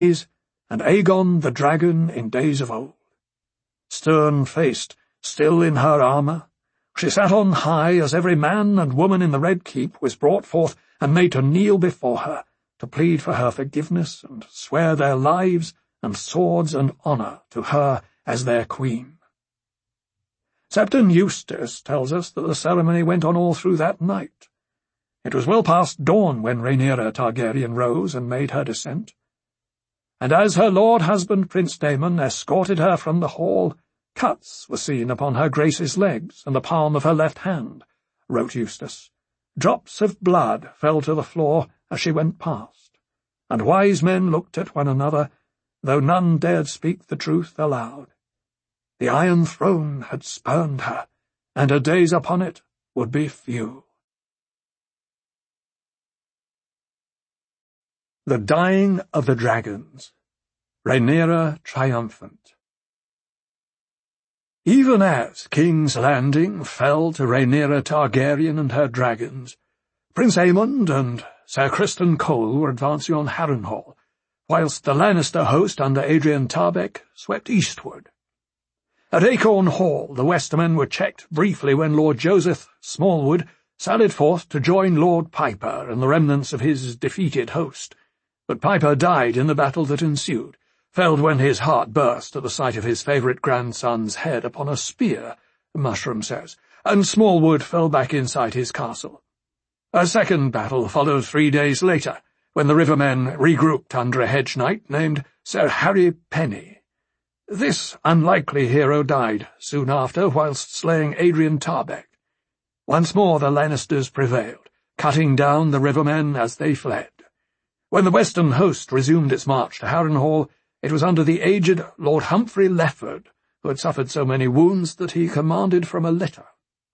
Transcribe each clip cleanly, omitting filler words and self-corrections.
and Aegon the dragon in days of old. Stern-faced, still in her armour, she sat on high as every man and woman in the Red Keep was brought forth and made to kneel before her, to plead for her forgiveness and swear their lives and swords and honour to her as their queen. Septon Eustace tells us that the ceremony went on all through that night. It was well past dawn when Rhaenyra Targaryen rose and made her descent. And as her lord husband Prince Daemon escorted her from the hall, cuts were seen upon her grace's legs and the palm of her left hand, wrote Eustace. Drops of blood fell to the floor as she went past, and wise men looked at one another, though none dared speak the truth aloud. The Iron Throne had spurned her, and her days upon it would be few. The Dying of the Dragons. Rhaenyra Triumphant. Even as King's Landing fell to Rhaenyra Targaryen and her dragons, Prince Aemond and Ser Criston Cole were advancing on Harrenhal, whilst the Lannister host under Adrian Tarbeck swept eastward. At Acorn Hall the Westermen were checked briefly when Lord Joseph Smallwood sallied forth to join Lord Piper and the remnants of his defeated host. But Piper died in the battle that ensued, felled when his heart burst at the sight of his favourite grandson's head upon a spear, Mushroom says, and Smallwood fell back inside his castle. A second battle followed 3 days later, when the rivermen regrouped under a hedge knight named Sir Harry Penny. This unlikely hero died soon after whilst slaying Adrian Tarbeck. Once more the Lannisters prevailed, cutting down the rivermen as they fled. When the western host resumed its march to Harrenhal, it was under the aged Lord Humphrey Lefford, who had suffered so many wounds that he commanded from a litter.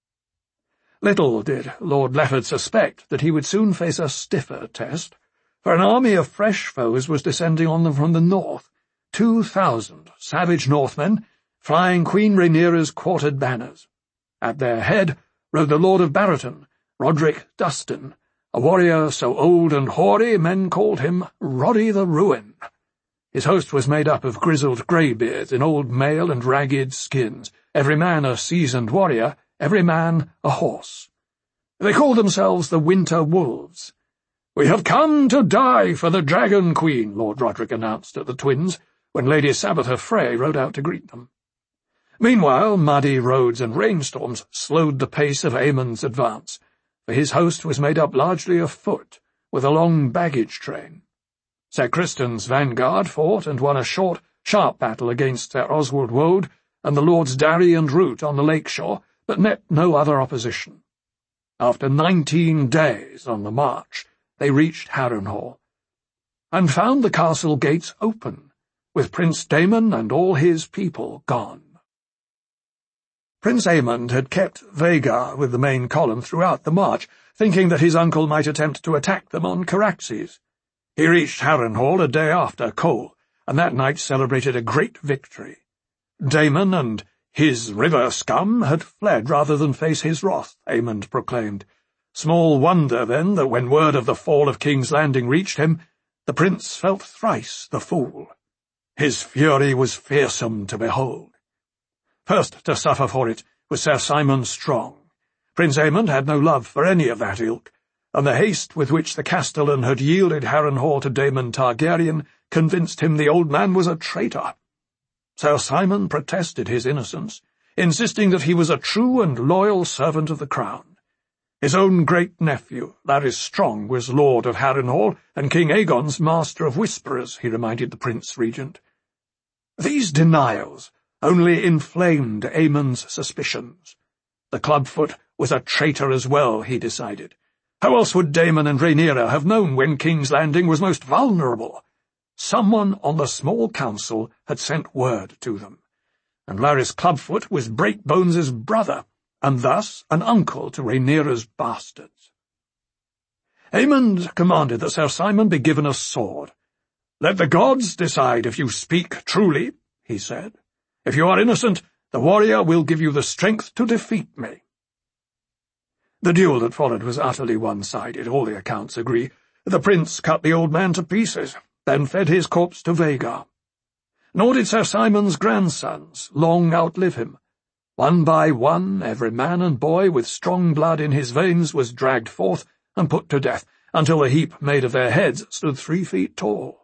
Little did Lord Lefford suspect that he would soon face a stiffer test, for an army of fresh foes was descending on them from the north, 2,000 savage Northmen, flying Queen Rhaenyra's quartered banners. At their head rode the Lord of Barraton, Roderick Dustin, a warrior so old and hoary men called him Roddy the Ruin. His host was made up of grizzled greybeards in old mail and ragged skins, every man a seasoned warrior, every man a horse. They called themselves the Winter Wolves. "We have come to die for the Dragon Queen," Lord Roderick announced at the Twins, when Lady Sabitha Frey rode out to greet them. Meanwhile, muddy roads and rainstorms slowed the pace of Aemond's advance, for his host was made up largely of foot, with a long baggage train. Ser Criston's vanguard fought and won a short, sharp battle against Ser Oswald Woade and the Lords Darry and Root on the lake shore, but met no other opposition. After 19 days on the march, they reached Harrenhal, and found the castle gates open, with Prince Daemon and all his people gone. Prince Aemond had kept Vhagar with the main column throughout the march, thinking that his uncle might attempt to attack them on Caraxes. He reached Harrenhal a day after Cole, and that night celebrated a great victory. Daemon and his river scum had fled rather than face his wrath, Aemond proclaimed. Small wonder, then, that when word of the fall of King's Landing reached him, the prince felt thrice the fool. His fury was fearsome to behold. First to suffer for it was Sir Simon Strong. Prince Aemond had no love for any of that ilk, and the haste with which the castellan had yielded Harrenhal to Daemon Targaryen convinced him the old man was a traitor. Sir Simon protested his innocence, insisting that he was a true and loyal servant of the crown. His own great-nephew, Larys Strong, was lord of Harrenhal and King Aegon's master of whisperers, he reminded the Prince-Regent. These denials only inflamed Aemond's suspicions. The clubfoot was a traitor as well, he decided. How else would Daemon and Rhaenyra have known when King's Landing was most vulnerable? Someone on the small council had sent word to them, and Larys Clubfoot was Breakbones' brother, and thus an uncle to Rhaenyra's bastards. Aemond commanded that Sir Simon be given a sword. "Let the gods decide if you speak truly," he said. "If you are innocent, the warrior will give you the strength to defeat me." The duel that followed was utterly one-sided, all the accounts agree. The prince cut the old man to pieces. then fed his corpse to Vagar. Nor did Sir Simon's grandsons long outlive him. One by one, every man and boy with strong blood in his veins was dragged forth and put to death, until the heap made of their heads stood 3 feet tall.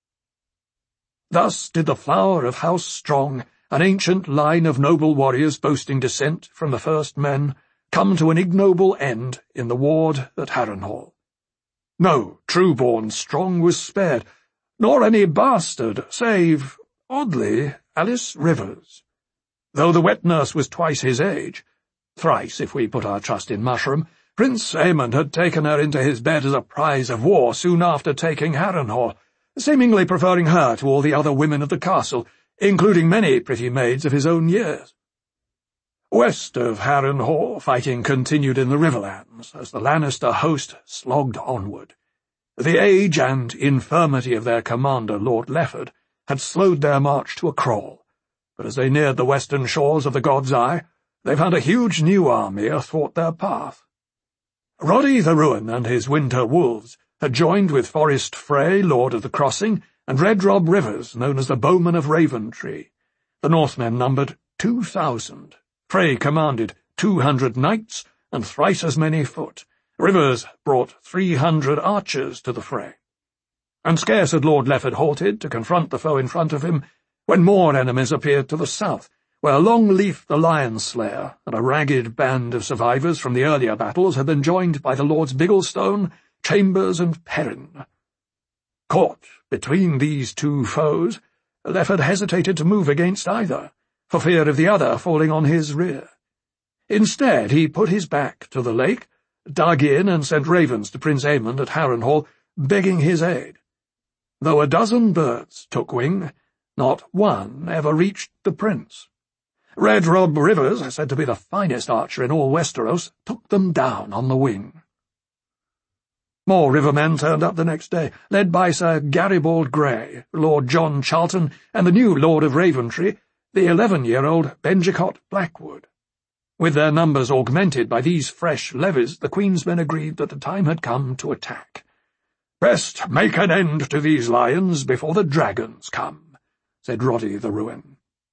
Thus did the flower of House Strong, an ancient line of noble warriors boasting descent from the first men, come to an ignoble end in the ward at Harrenhal. No true-born Strong was spared, nor any bastard, save, oddly, Alice Rivers. Though the wet nurse was twice his age, thrice if we put our trust in Mushroom, Prince Aemond had taken her into his bed as a prize of war soon after taking Harrenhal, seemingly preferring her to all the other women of the castle, including many pretty maids of his own years. West of Harrenhal, fighting continued in the Riverlands, as the Lannister host slogged onward. The age and infirmity of their commander, Lord Lefford, had slowed their march to a crawl, but as they neared the western shores of the God's Eye, they found a huge new army athwart their path. Roddy the Ruin and his winter wolves had joined with Forrest Frey, Lord of the Crossing, and Red Rob Rivers, known as the Bowman of Raventree. The Northmen numbered 2,000. Frey commanded 200 knights and thrice as many foot. Rivers brought 300 archers to the fray. And scarce had Lord Lefford halted to confront the foe in front of him, when more enemies appeared to the south, where Longleaf the Lion-Slayer and a ragged band of survivors from the earlier battles had been joined by the Lords Bigglestone, Chambers, and Perrin. Caught between these two foes, Lefford hesitated to move against either, for fear of the other falling on his rear. Instead, he put his back to the lake, dug in, and sent ravens to Prince Aemond at Harrenhal, begging his aid. Though a dozen birds took wing, not one ever reached the prince. Red Rob Rivers, said to be the finest archer in all Westeros, took them down on the wing. More rivermen turned up the next day, led by Sir Garibald Grey, Lord John Charlton, and the new Lord of Raventree, the 11-year-old Benjicott Blackwood. With their numbers augmented by these fresh levies, the Queen's men agreed that the time had come to attack. "Best make an end to these lions before the dragons come," said Roddy the Ruin.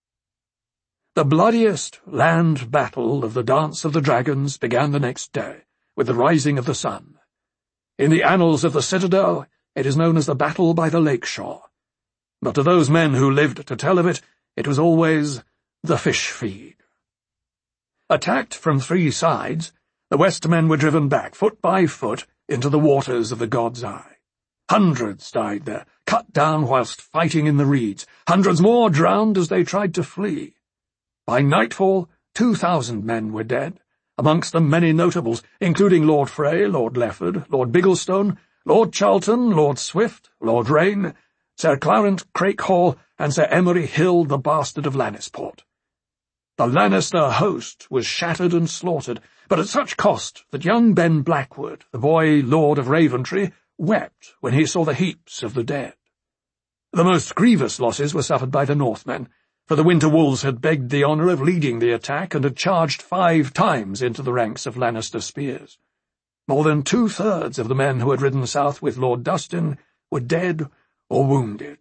The bloodiest land battle of the Dance of the Dragons began the next day, with the rising of the sun. In the annals of the Citadel, it is known as the Battle by the Lakeshore. But to those men who lived to tell of it, it was always the fish feed. Attacked from 3 sides, the Westmen were driven back, foot by foot, into the waters of the God's Eye. Hundreds died there, cut down whilst fighting in the reeds. Hundreds more drowned as they tried to flee. By nightfall, 2,000 men were dead, amongst them many notables, including Lord Frey, Lord Lefford, Lord Bigglestone, Lord Charlton, Lord Swift, Lord Rain, Sir Clarent Crakehall, and Sir Emery Hill, the bastard of Lannisport. The Lannister host was shattered and slaughtered, but at such cost that young Ben Blackwood, the boy Lord of Raventree, wept when he saw the heaps of the dead. The most grievous losses were suffered by the Northmen, for the Winter Wolves had begged the honour of leading the attack and had charged 5 times into the ranks of Lannister spears. More than 2/3 of the men who had ridden south with Lord Dustin were dead or wounded.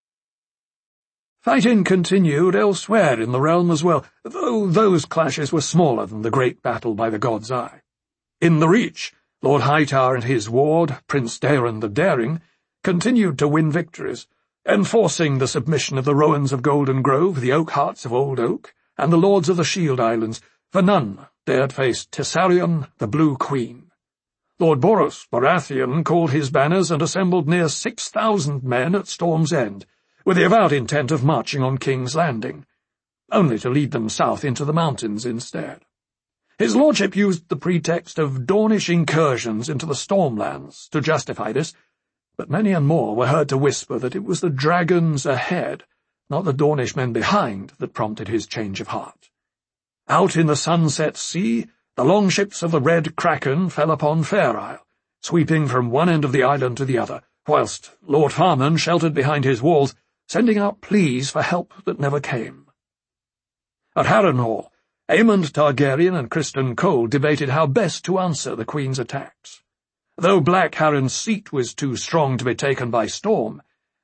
Fighting continued elsewhere in the realm as well, though those clashes were smaller than the great battle by the God's Eye. In the Reach, Lord Hightower and his ward, Prince Daeron the Daring, continued to win victories, enforcing the submission of the Rowans of Golden Grove, the Oakhearts of Old Oak, and the Lords of the Shield Islands, for none dared face Tessarion, the Blue Queen. Lord Boros Baratheon called his banners and assembled near 6,000 men at Storm's End, with the avowed intent of marching on King's Landing, only to lead them south into the mountains instead. His lordship used the pretext of Dornish incursions into the Stormlands to justify this, but many and more were heard to whisper that it was the dragons ahead, not the Dornish men behind, that prompted his change of heart. Out in the sunset sea, the longships of the Red Kraken fell upon Fair Isle, sweeping from one end of the island to the other, whilst Lord Farman sheltered behind his walls, sending out pleas for help that never came. At Harrenhal, Aemond Targaryen and Criston Cole debated how best to answer the Queen's attacks. Though Black Harren's seat was too strong to be taken by storm,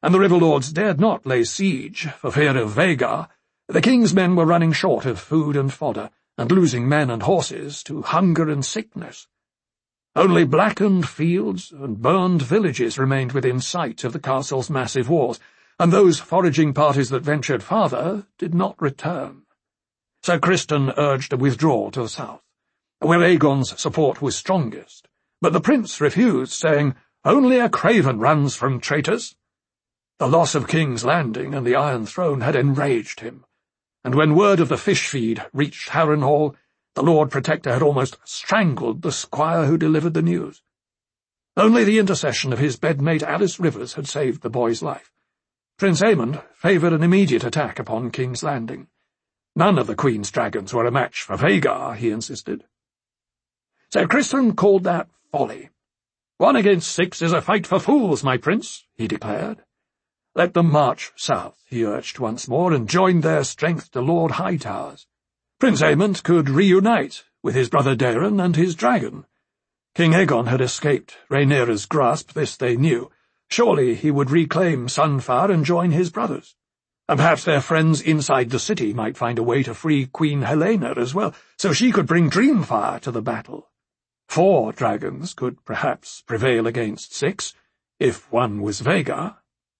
and the river lords dared not lay siege for fear of Vhagar, the king's men were running short of food and fodder, and losing men and horses to hunger and sickness. Only blackened fields and burned villages remained within sight of the castle's massive walls, and those foraging parties that ventured farther did not return. Sir Criston urged a withdrawal to the south, where Aegon's support was strongest, but the prince refused, saying, "Only a craven runs from traitors." The loss of King's Landing and the Iron Throne had enraged him, and when word of the fish feed reached Harrenhal, the Lord Protector had almost strangled the squire who delivered the news. Only the intercession of his bedmate Alice Rivers had saved the boy's life. Prince Aemond favoured an immediate attack upon King's Landing. None of the Queen's dragons were a match for Vhagar, he insisted. Sir Criston called that folly. 1 against 6 is a fight for fools, my prince, he declared. Let them march south, he urged once more, and join their strength to Lord Hightower's. Prince Aemond could reunite with his brother Daeron and his dragon. King Aegon had escaped Rhaenyra's grasp, this they knew. Surely he would reclaim Sunfire and join his brothers. And perhaps their friends inside the city might find a way to free Queen Helena as well, so she could bring Dreamfire to the battle. 4 dragons could perhaps prevail against 6, if one was Vhagar.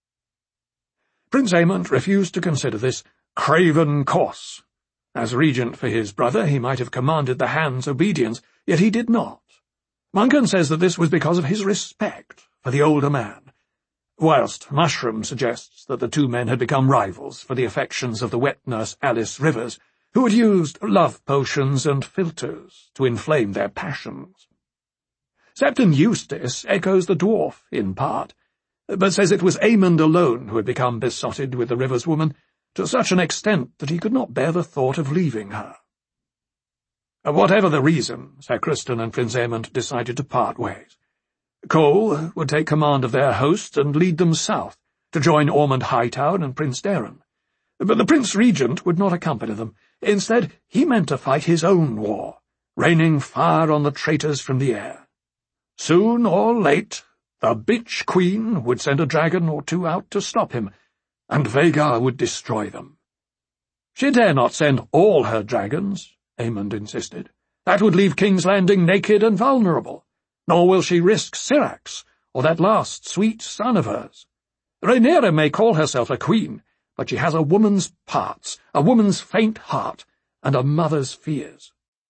Prince Aemond refused to consider this craven course. As regent for his brother, he might have commanded the hand's obedience, yet he did not. Monken says that this was because of his respect for the older man, whilst Mushroom suggests that the two men had become rivals for the affections of the wet nurse Alice Rivers, who had used love potions and philters to inflame their passions. Septon Eustace echoes the dwarf, in part, but says it was Aemond alone who had become besotted with the Rivers woman, to such an extent that he could not bear the thought of leaving her. Whatever the reason, Sir Criston and Prince Aemond decided to part ways. Cole would take command of their host and lead them south, to join Ormond Hightower and Prince Daeron. But the Prince Regent would not accompany them. Instead, he meant to fight his own war, raining fire on the traitors from the air. Soon or late, the bitch queen would send a dragon or 2 out to stop him, and Vhagar would destroy them. She dare not send all her dragons, Aemond insisted. That would leave King's Landing naked and vulnerable. Nor will she risk Syrax, or that last sweet son of hers. Rhaenyra may call herself a queen, but she has a woman's parts, a woman's faint heart, and a mother's fears.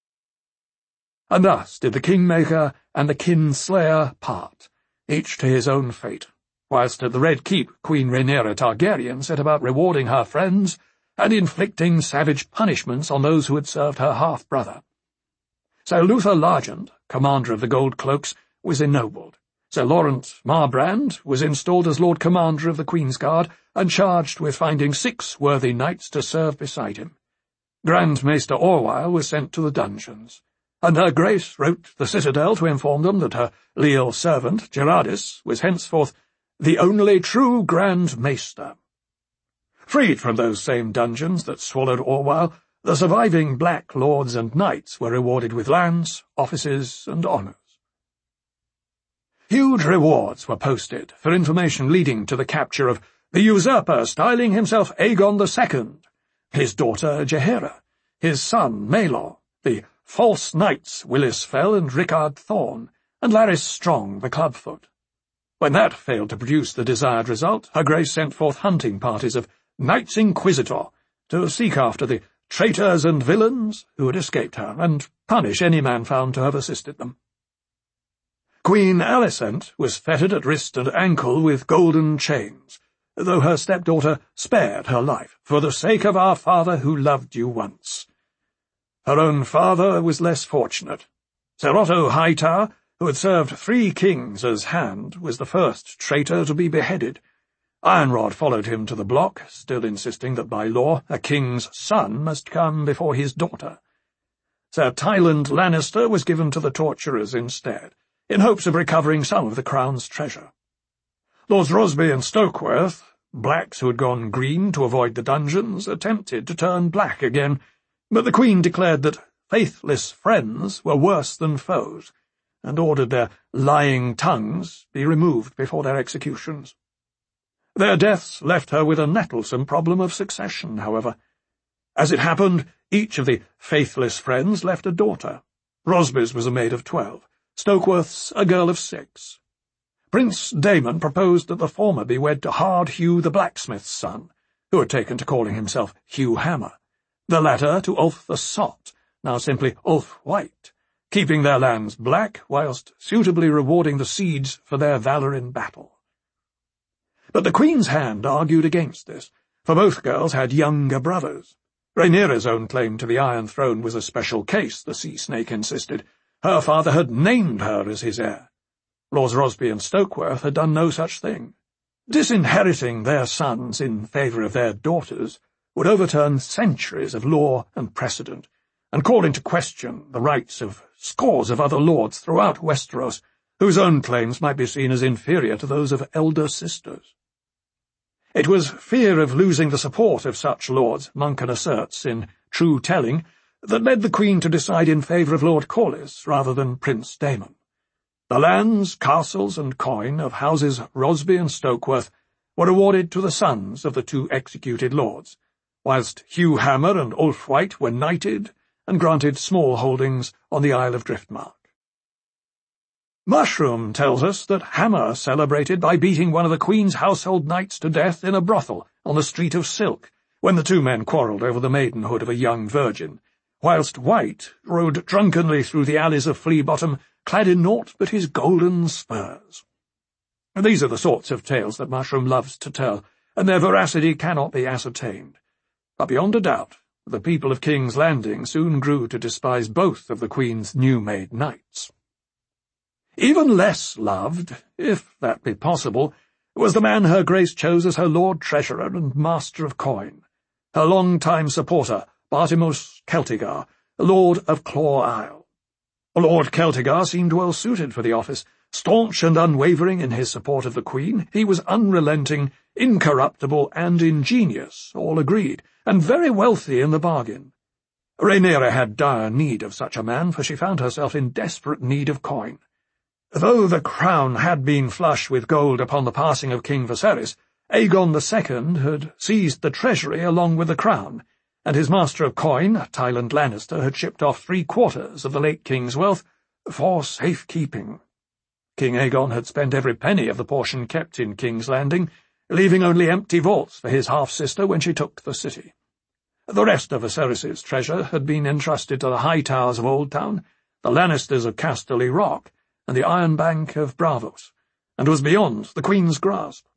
And thus did the Kingmaker and the Kinslayer part, each to his own fate, whilst at the Red Keep Queen Rhaenyra Targaryen set about rewarding her friends and inflicting savage punishments on those who had served her half-brother. Sir Luther Largent, commander of the Gold Cloaks, was ennobled. Sir Lawrence Marbrand was installed as Lord Commander of the Queen's Guard and charged with finding 6 worthy knights to serve beside him. Grand Maester Orwyle was sent to the dungeons, and Her Grace wrote the Citadel to inform them that her leal servant, Gerardis, was henceforth the only true Grand Maester. Freed from those same dungeons that swallowed Orwyle, the surviving black lords and knights were rewarded with lands, offices, and honours. Huge rewards were posted for information leading to the capture of the usurper styling himself Aegon II, his daughter Jaehaera, his son Maelor, the false knights Willis Fell and Rickard Thorne, and Larys Strong the Clubfoot. When that failed to produce the desired result, Her Grace sent forth hunting parties of Knights Inquisitor to seek after the traitors and villains who had escaped her, and punish any man found to have assisted them. Queen Alicent was fettered at wrist and ankle with golden chains, though her stepdaughter spared her life, for the sake of our father who loved you once. Her own father was less fortunate. Sir Otto Hightower, who had served 3 kings as hand, was the first traitor to be beheaded. Ironrod followed him to the block, still insisting that by law a king's son must come before his daughter. Sir Tyland Lannister was given to the torturers instead, in hopes of recovering some of the crown's treasure. Lords Rosby and Stokeworth, blacks who had gone green to avoid the dungeons, attempted to turn black again, but the Queen declared that faithless friends were worse than foes, and ordered their lying tongues be removed before their executions. Their deaths left her with a nettlesome problem of succession, however. As it happened, each of the faithless friends left a daughter. Rosby's was a maid of 12, Stokeworth's a girl of 6. Prince Damon proposed that the former be wed to Hard Hugh the blacksmith's son, who had taken to calling himself Hugh Hammer, the latter to Ulf the Sot, now simply Ulf White, keeping their lands black whilst suitably rewarding the Seeds for their valour in battle. But the Queen's hand argued against this, for both girls had younger brothers. Rhaenyra's own claim to the Iron Throne was a special case, the Sea Snake insisted. Her father had named her as his heir. Lords Rosby and Stokeworth had done no such thing. Disinheriting their sons in favour of their daughters would overturn centuries of law and precedent, and call into question the rights of scores of other lords throughout Westeros, whose own claims might be seen as inferior to those of elder sisters. It was fear of losing the support of such lords, Monken asserts in True Telling, that led the Queen to decide in favour of Lord Corlys rather than Prince Daemon. The lands, castles, and coin of houses Rosby and Stokeworth were awarded to the sons of the two executed lords, whilst Hugh Hammer and Ulf White were knighted and granted small holdings on the Isle of Driftmark. Mushroom tells us that Hammer celebrated by beating one of the Queen's household knights to death in a brothel on the Street of Silk, when the two men quarrelled over the maidenhood of a young virgin, whilst White rode drunkenly through the alleys of Flea Bottom, clad in naught but his golden spurs. These are the sorts of tales that Mushroom loves to tell, and their veracity cannot be ascertained. But beyond a doubt, the people of King's Landing soon grew to despise both of the Queen's new-made knights. Even less loved, if that be possible, was the man her Grace chose as her Lord Treasurer and Master of Coin, her long-time supporter, Bartimus Celtigar, Lord of Claw Isle. Lord Celtigar seemed well suited for the office. Staunch and unwavering in his support of the Queen, he was unrelenting, incorruptible, and ingenious, all agreed, and very wealthy in the bargain. Rhaenyra had dire need of such a man, for she found herself in desperate need of coin. Though the crown had been flush with gold upon the passing of King Viserys, Aegon II had seized the treasury along with the crown, and his master of coin, Tywin Lannister, had shipped off 3/4 of the late king's wealth for safekeeping. King Aegon had spent every penny of the portion kept in King's Landing, leaving only empty vaults for his half-sister when she took the city. The rest of Viserys's treasure had been entrusted to the High Towers of Old Town, the Lannisters of Casterly Rock, and the Iron Bank of Braavos, and was beyond the Queen's grasp.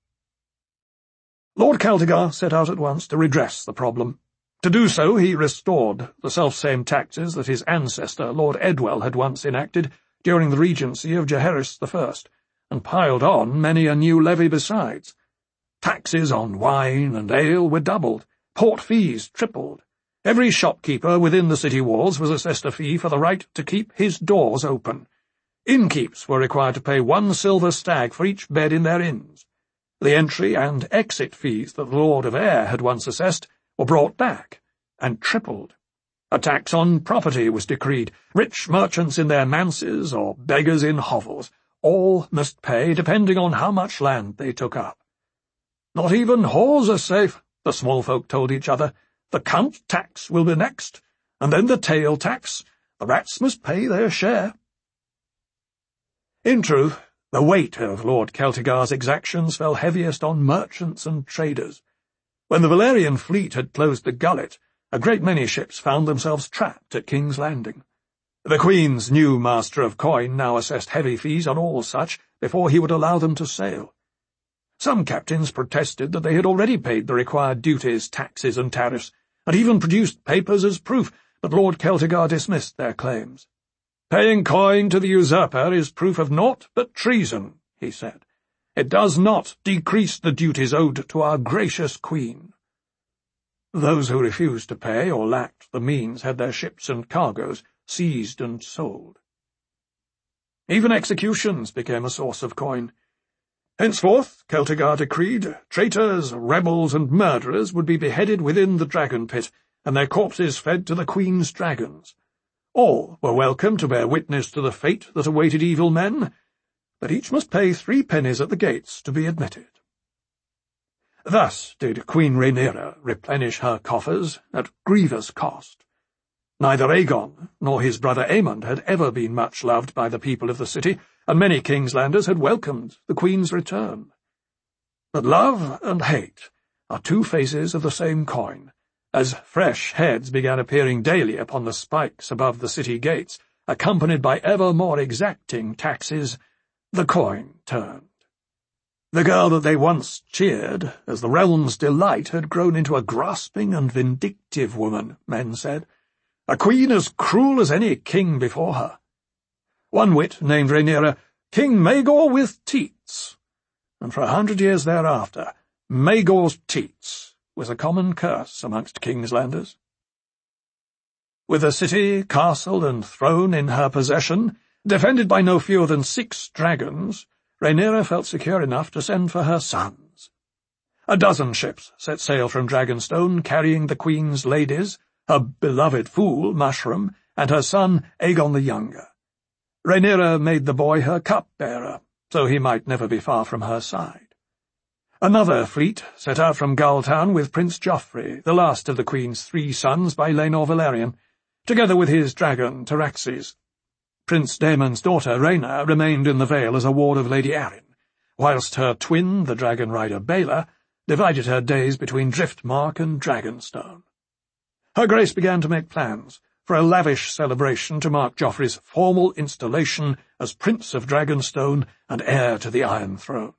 Lord Celtigar set out at once to redress the problem. To do so, he restored the self-same taxes that his ancestor, Lord Edwell, had once enacted during the regency of Jaehaerys I, and piled on many a new levy besides. Taxes on wine and ale were doubled, port fees tripled. Every shopkeeper within the city walls was assessed a fee for the right to keep his doors open. Innkeeps were required to pay 1 silver stag for each bed in their inns. The entry and exit fees that the Lord of Ayr had once assessed were brought back and tripled. A tax on property was decreed. Rich merchants in their manses or beggars in hovels, all must pay depending on how much land they took up. Not even whores are safe, the small folk told each other. The cunt tax will be next, and then the tail tax. The rats must pay their share. In truth, the weight of Lord Celtigar's exactions fell heaviest on merchants and traders. When the Valyrian fleet had closed the gullet, a great many ships found themselves trapped at King's Landing. The Queen's new master of coin now assessed heavy fees on all such before he would allow them to sail. Some captains protested that they had already paid the required duties, taxes, and tariffs, and even produced papers as proof, but Lord Celtigar dismissed their claims. "Paying coin to the usurper is proof of naught but treason," he said. "It does not decrease the duties owed to our gracious Queen." Those who refused to pay or lacked the means had their ships and cargoes seized and sold. Even executions became a source of coin. Henceforth, Celtigar decreed, traitors, rebels, and murderers would be beheaded within the dragon pit, and their corpses fed to the Queen's dragons. All were welcome to bear witness to the fate that awaited evil men, but each must pay 3 pennies at the gates to be admitted. Thus did Queen Rhaenyra replenish her coffers at grievous cost. Neither Aegon nor his brother Aemond had ever been much loved by the people of the city, and many Kingslanders had welcomed the Queen's return. But love and hate are two faces of the same coin. As fresh heads began appearing daily upon the spikes above the city gates, accompanied by ever more exacting taxes, the coin turned. The girl that they once cheered as the realm's delight had grown into a grasping and vindictive woman, men said, a queen as cruel as any king before her. One wit named Rhaenyra King Maegor with teats, and for 100 years thereafter, Maegor's teats was a common curse amongst Kingslanders. With the city, castle, and throne in her possession, defended by no fewer than 6 dragons, Rhaenyra felt secure enough to send for her sons. A dozen ships set sail from Dragonstone, carrying the Queen's ladies, her beloved fool, Mushroom, and her son, Aegon the Younger. Rhaenyra made the boy her cup-bearer, so he might never be far from her side. Another fleet set out from Gulltown with Prince Joffrey, the last of the Queen's 3 sons by Laenor Velaryon, together with his dragon, Tyraxes. Prince Daemon's daughter, Rhaena, remained in the Vale as a ward of Lady Arryn, whilst her twin, the dragon rider Baela, divided her days between Driftmark and Dragonstone. Her Grace began to make plans for a lavish celebration to mark Joffrey's formal installation as Prince of Dragonstone and heir to the Iron Throne.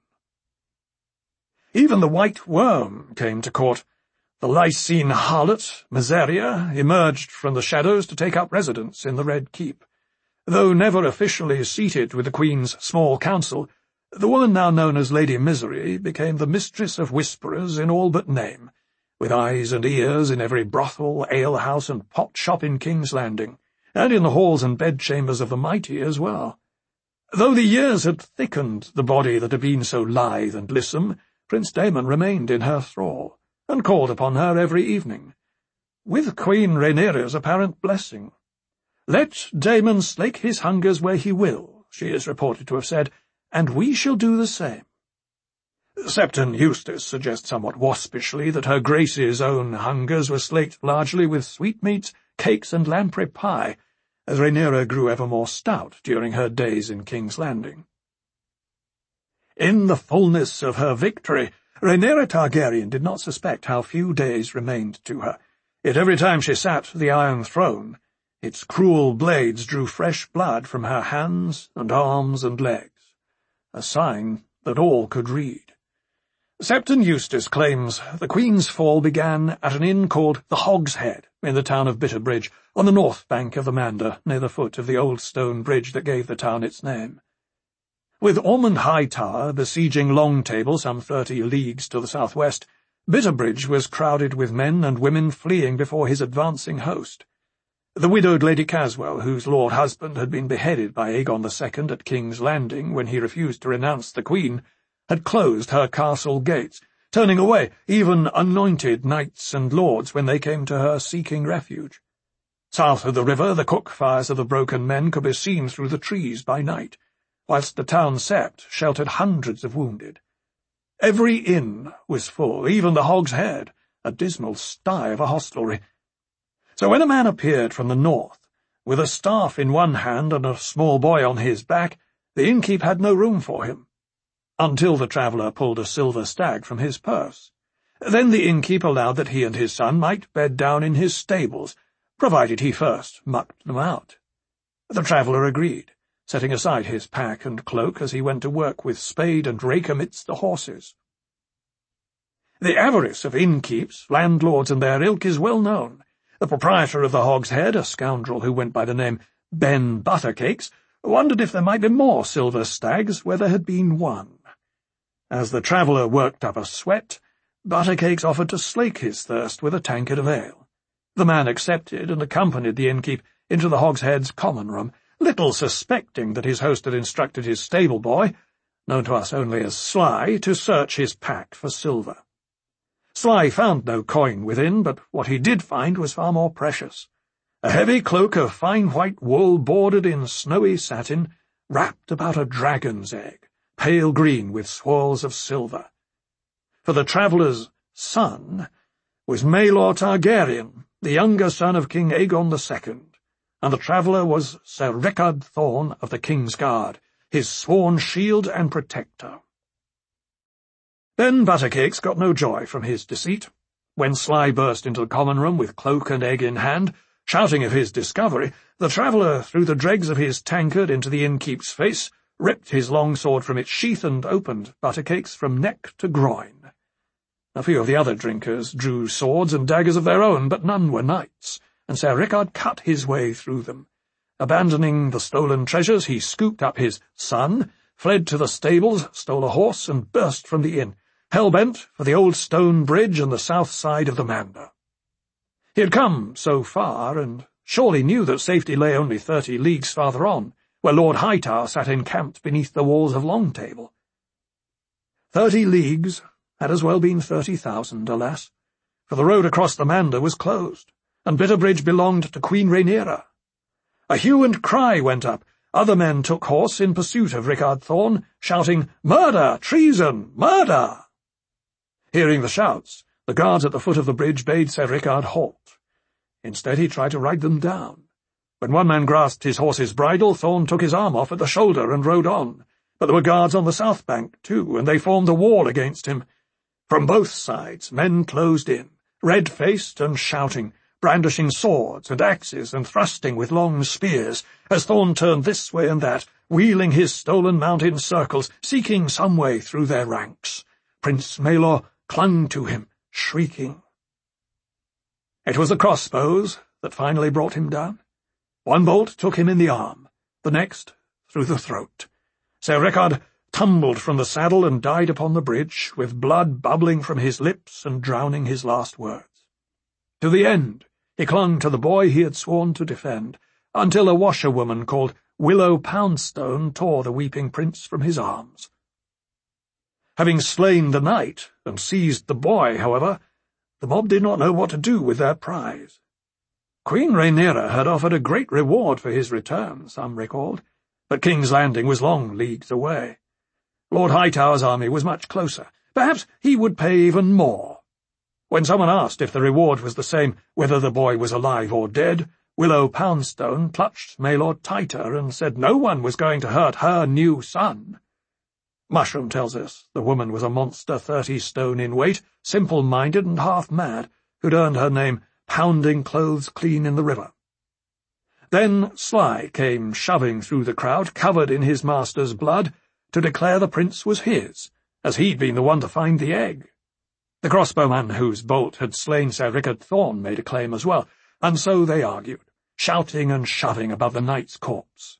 Even the White Worm came to court. The Lysene harlot, Mysaria, emerged from the shadows to take up residence in the Red Keep. Though never officially seated with the Queen's small council, the woman now known as Lady Misery became the mistress of whisperers in all but name, with eyes and ears in every brothel, alehouse, and pot-shop in King's Landing, and in the halls and bedchambers of the mighty as well. Though the years had thickened the body that had been so lithe and lissom, Prince Daemon remained in her thrall, and called upon her every evening, with Queen Rhaenyra's apparent blessing. Let Daemon slake his hungers where he will, she is reported to have said, and we shall do the same. Septon Eustace suggests somewhat waspishly that her Grace's own hungers were slaked largely with sweetmeats, cakes, and lamprey pie, as Rhaenyra grew ever more stout during her days in King's Landing. In the fullness of her victory, Rhaenyra Targaryen did not suspect how few days remained to her, yet every time she sat the Iron Throne, its cruel blades drew fresh blood from her hands and arms and legs, a sign that all could read. Septon Eustace claims the Queen's fall began at an inn called the Hog's Head in the town of Bitterbridge, on the north bank of the Mander, near the foot of the old stone bridge that gave the town its name. With Ormond Hightower besieging Longtable some 30 leagues to the southwest, Bitterbridge was crowded with men and women fleeing before his advancing host. The widowed Lady Caswell, whose lord husband had been beheaded by Aegon II at King's Landing when he refused to renounce the Queen, had closed her castle gates, turning away even anointed knights and lords when they came to her seeking refuge. South of the river, the cook fires of the Broken Men could be seen through the trees by night, whilst the town sept sheltered hundreds of wounded. Every inn was full, even the Hog's Head, a dismal sty of a hostelry. So when a man appeared from the north, with a staff in one hand and a small boy on his back, the innkeep had no room for him, until the traveller pulled a silver stag from his purse. Then the innkeep allowed that he and his son might bed down in his stables, provided he first mucked them out. The traveller agreed, setting aside his pack and cloak as he went to work with spade and rake amidst the horses. The avarice of innkeeps, landlords, and their ilk is well known. The proprietor of the Hog's Head, a scoundrel who went by the name Ben Buttercakes, wondered if there might be more silver stags where there had been one. As the traveller worked up a sweat, Buttercakes offered to slake his thirst with a tankard of ale. The man accepted and accompanied the innkeep into the Hog's Head's common room, little suspecting that his host had instructed his stable-boy, known to us only as Sly, to search his pack for silver. Sly found no coin within, but what he did find was far more precious. A heavy cloak of fine white wool bordered in snowy satin, wrapped about a dragon's egg, pale green with swirls of silver. for the traveller's son was Maelor Targaryen, the younger son of King Aegon II, and the traveller was Sir Rickard Thorne of the King's Guard, his sworn shield and protector. Then Buttercakes got no joy from his deceit. When Sly burst into the common room with cloak and egg in hand, shouting of his discovery, the traveller threw the dregs of his tankard into the innkeep's face, ripped his long sword from its sheath, and opened Buttercakes from neck to groin. A few of the other drinkers drew swords and daggers of their own, but none were knights, and Sir Rickard cut his way through them. Abandoning the stolen treasures, he scooped up his son, fled to the stables, stole a horse, and burst from the inn, hell-bent for the old stone bridge and the south side of the Mander. He had come so far, and surely knew that safety lay only 30 leagues farther on, where Lord Hightower sat encamped beneath the walls of Longtable. 30 leagues had as well been 30,000, alas, for the road across the Mander was closed, and Bitterbridge belonged to Queen Rhaenyra. A hue and cry went up. Other men took horse in pursuit of Rickard Thorne, shouting, "Murder! Treason! Murder!" Hearing the shouts, the guards at the foot of the bridge bade Sir Rickard halt. Instead he tried to ride them down. When one man grasped his horse's bridle, Thorne took his arm off at the shoulder and rode on. But there were guards on the south bank, too, and they formed a wall against him. From both sides men closed in, red-faced and shouting, brandishing swords and axes and thrusting with long spears, as Thorne turned this way and that, wheeling his stolen mount in circles, seeking some way through their ranks. Prince Maelor clung to him, shrieking. It was the crossbows that finally brought him down. One bolt took him in the arm, the next through the throat. Sir Rickard tumbled from the saddle and died upon the bridge, with blood bubbling from his lips and drowning his last words. To the end he clung to the boy he had sworn to defend, until a washerwoman called Willow Poundstone tore the weeping prince from his arms. Having slain the knight and seized the boy, however, the mob did not know what to do with their prize. Queen Rhaenyra had offered a great reward for his return, some recalled, but King's Landing was long leagues away. Lord Hightower's army was much closer. Perhaps he would pay even more. When someone asked if the reward was the same whether the boy was alive or dead, Willow Poundstone clutched Maelor tighter and said no one was going to hurt her new son. Mushroom tells us the woman was a monster 30 stone in weight, simple-minded and half-mad, who'd earned her name pounding clothes clean in the river. Then Sly came shoving through the crowd, covered in his master's blood, to declare the prince was his, as he'd been the one to find the egg. The crossbowman whose bolt had slain Sir Rickard Thorne made a claim as well, and so they argued, shouting and shoving above the knight's corpse.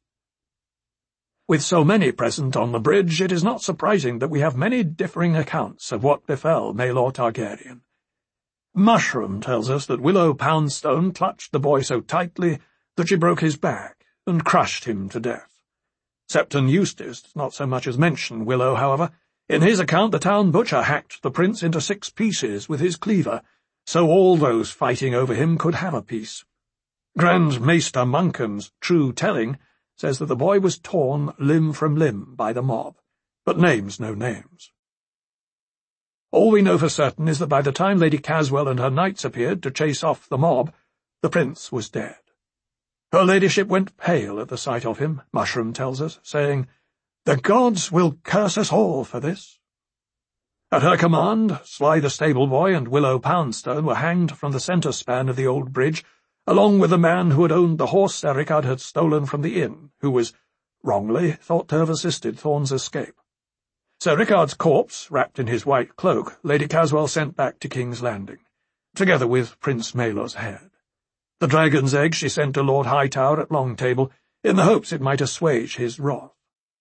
With so many present on the bridge, it is not surprising that we have many differing accounts of what befell Maelor Targaryen. Mushroom tells us that Willow Poundstone clutched the boy so tightly that she broke his back and crushed him to death. Septon Eustace does not so much as mention Willow, however. In his account, the town butcher hacked the prince into 6 pieces with his cleaver, so all those fighting over him could have a piece. Grand Maester Monkham's true telling says that the boy was torn limb from limb by the mob, but names no names. All we know for certain is that by the time Lady Caswell and her knights appeared to chase off the mob, the prince was dead. Her ladyship went pale at the sight of him, Mushroom tells us, saying, "The gods will curse us all for this." At her command, Sly the stable-boy and Willow Poundstone were hanged from the centre span of the old bridge, along with the man who had owned the horse Sir Rickard had stolen from the inn, who was, wrongly, thought to have assisted Thorne's escape. Sir Rickard's corpse, wrapped in his white cloak, Lady Caswell sent back to King's Landing, together with Prince Maelor's head. The dragon's egg she sent to Lord Hightower at Longtable, in the hopes it might assuage his wrath.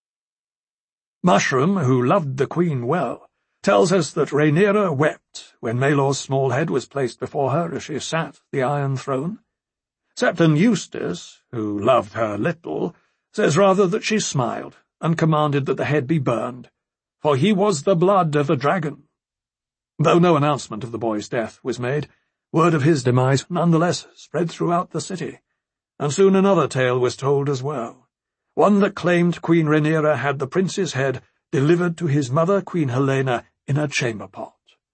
Mushroom, who loved the Queen well, tells us that Rhaenyra wept when Maelor's small head was placed before her as she sat the Iron Throne. Septon Eustace, who loved her little, says rather that she smiled, and commanded that the head be burned, for he was the blood of the dragon. Though no announcement of the boy's death was made, word of his demise nonetheless spread throughout the city, and soon another tale was told as well, one that claimed Queen Rhaenyra had the prince's head delivered to his mother, Queen Helena, in a chamber pot.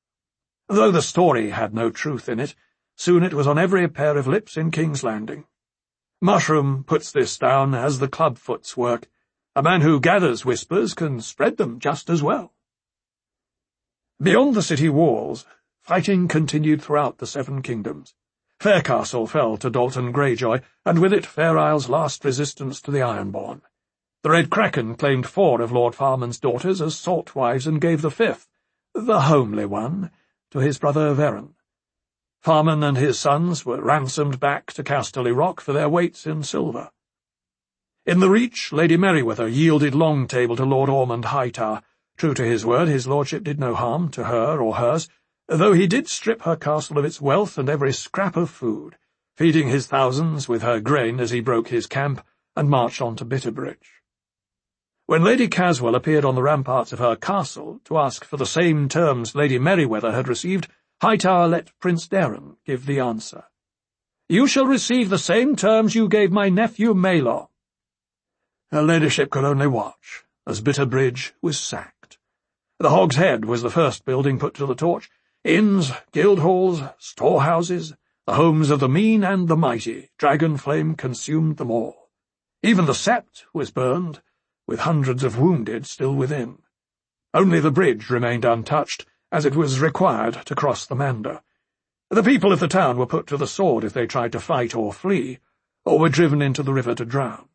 Though the story had no truth in it, soon it was on every pair of lips in King's Landing. Mushroom puts this down as the clubfoot's work. A man who gathers whispers can spread them just as well. Beyond the city walls, fighting continued throughout the Seven Kingdoms. Faircastle fell to Dalton Greyjoy, and with it Fair Isle's last resistance to the Ironborn. The Red Kraken claimed 4 of Lord Farman's daughters as salt wives and gave the 5th, the homely one, to his brother Veron. Farman and his sons were ransomed back to Casterly Rock for their weights in silver. In the Reach, Lady Merryweather yielded Longtable to Lord Ormond Hightower. True to his word, his lordship did no harm to her or hers, though he did strip her castle of its wealth and every scrap of food, feeding his thousands with her grain as he broke his camp and marched on to Bitterbridge. When Lady Caswell appeared on the ramparts of her castle to ask for the same terms Lady Merryweather had received, Hightower let Prince Darren give the answer. "You shall receive the same terms you gave my nephew Maelor." Her ladyship could only watch, as Bitterbridge was sacked. The Hog's Head was the first building put to the torch. Inns, guild halls, storehouses, the homes of the mean and the mighty, dragon flame consumed them all. Even the Sept was burned, with hundreds of wounded still within. Only the bridge remained untouched, as it was required to cross the Mander. The people of the town were put to the sword if they tried to fight or flee, or were driven into the river to drown.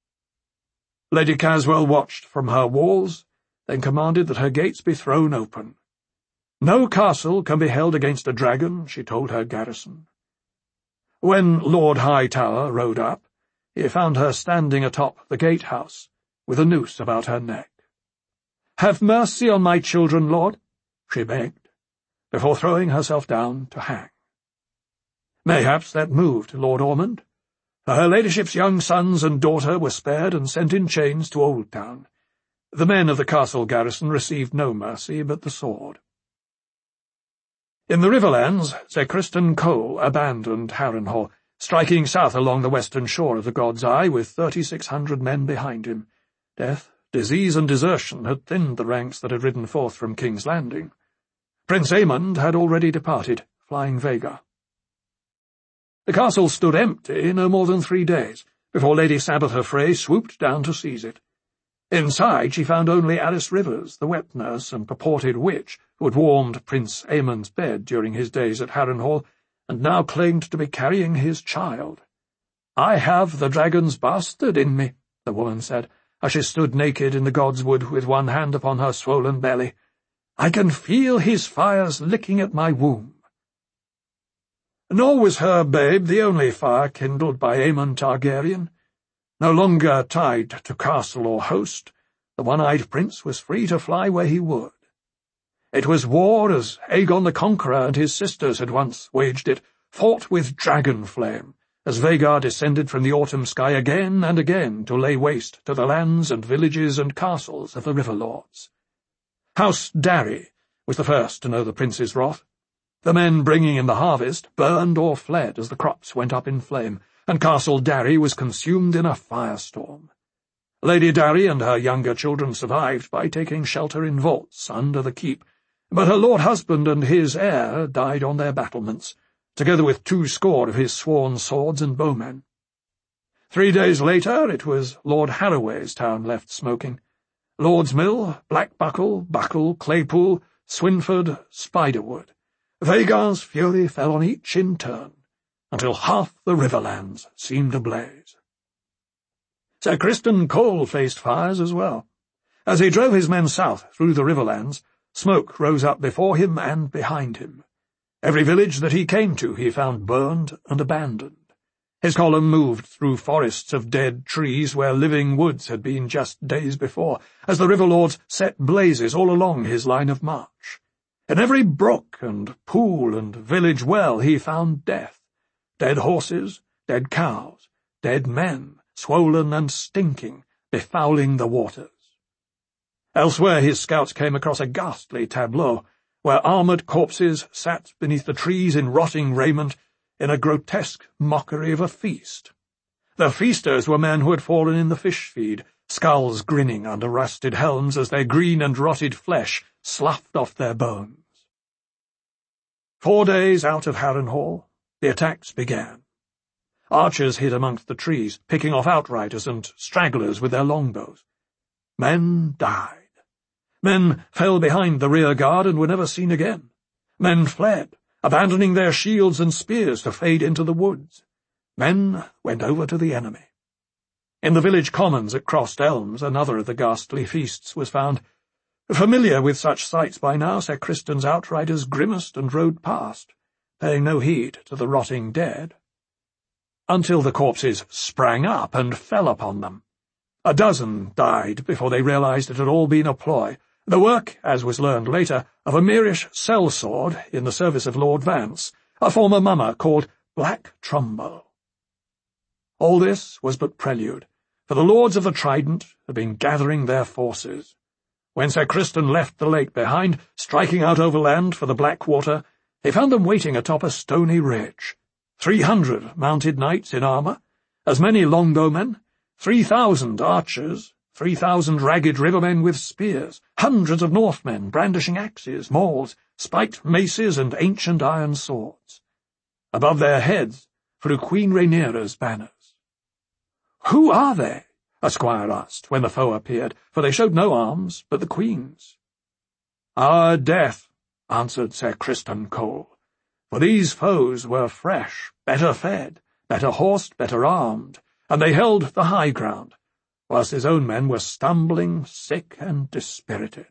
Lady Caswell watched from her walls, then commanded that her gates be thrown open. "No castle can be held against a dragon," she told her garrison. When Lord Hightower rode up, he found her standing atop the gatehouse, with a noose about her neck. "Have mercy on my children, Lord," she begged, before throwing herself down to hang. Mayhaps that moved Lord Ormond, for her ladyship's young sons and daughter were spared and sent in chains to Oldtown. The men of the castle garrison received no mercy but the sword. In the Riverlands, Sir Criston Cole abandoned Harrenhal, striking south along the western shore of the God's Eye with 3,600 men behind him. Death, disease, and desertion had thinned the ranks that had ridden forth from King's Landing. Prince Aemond had already departed, flying Vhagar. The castle stood empty no more than 3 days, before Lady Sabbatha Frey swooped down to seize it. Inside she found only Alice Rivers, the wet nurse and purported witch, who had warmed Prince Aemond's bed during his days at Harrenhal, and now claimed to be carrying his child. "I have the dragon's bastard in me," the woman said, as she stood naked in the godswood with one hand upon her swollen belly. "I can feel his fires licking at my womb." Nor was her babe the only fire kindled by Aemon Targaryen. No longer tied to castle or host, the one-eyed prince was free to fly where he would. It was war as Aegon the Conqueror and his sisters had once waged it, fought with dragon flame, as Vhagar descended from the autumn sky again and again to lay waste to the lands and villages and castles of the River Lords. House Darry was the first to know the prince's wrath. The men bringing in the harvest burned or fled as the crops went up in flame, and Castle Darry was consumed in a firestorm. Lady Darry and her younger children survived by taking shelter in vaults under the keep, but her lord husband and his heir died on their battlements, together with 200 of his sworn swords and bowmen. 3 days later it was Lord Harroway's town left smoking. Lord's Mill, Blackbuckle, Buckle, Claypool, Swinford, Spiderwood. Vhagar's fury fell on each in turn, until half the Riverlands seemed ablaze. Sir Criston Cole faced fires as well. As he drove his men south through the Riverlands, smoke rose up before him and behind him. Every village that he came to he found burned and abandoned. His column moved through forests of dead trees where living woods had been just days before, as the River Lords set blazes all along his line of march. In every brook and pool and village well he found death. Dead horses, dead cows, dead men, swollen and stinking, befouling the waters. Elsewhere his scouts came across a ghastly tableau, where armoured corpses sat beneath the trees in rotting raiment, in a grotesque mockery of a feast. The feasters were men who had fallen in the fish feed, skulls grinning under rusted helms as their green and rotted flesh sloughed off their bones. 4 days out of Harrenhal, the attacks began. Archers hid amongst the trees, picking off outriders and stragglers with their longbows. Men died. Men fell behind the rear guard and were never seen again. Men fled, abandoning their shields and spears to fade into the woods. Men went over to the enemy. In the village commons at Crossed Elms, another of the ghastly feasts was found. Familiar with such sights by now, Sir Crispin's outriders grimaced and rode past, paying no heed to the rotting dead, until the corpses sprang up and fell upon them. A dozen died before they realized it had all been a ploy, the work, as was learned later, of a Myrish sellsword in the service of Lord Vance, a former mummer called Black Trumbo. All this was but prelude, for the Lords of the Trident had been gathering their forces. When Sir Crispin left the lake behind, striking out overland for the Blackwater, he found them waiting atop a stony ridge. 300 mounted knights in armour, as many longbowmen, 3,000 archers, 3,000 ragged rivermen with spears, hundreds of Northmen brandishing axes, mauls, spiked maces, and ancient iron swords. Above their heads flew Queen Rhaenyra's banners. "Who are they?" a squire asked when the foe appeared, for they showed no arms but the Queen's. "Our death," answered Sir Crispin Cole, "for these foes were fresh, better fed, better horsed, better armed, and they held the high ground, whilst his own men were stumbling, sick, and dispirited."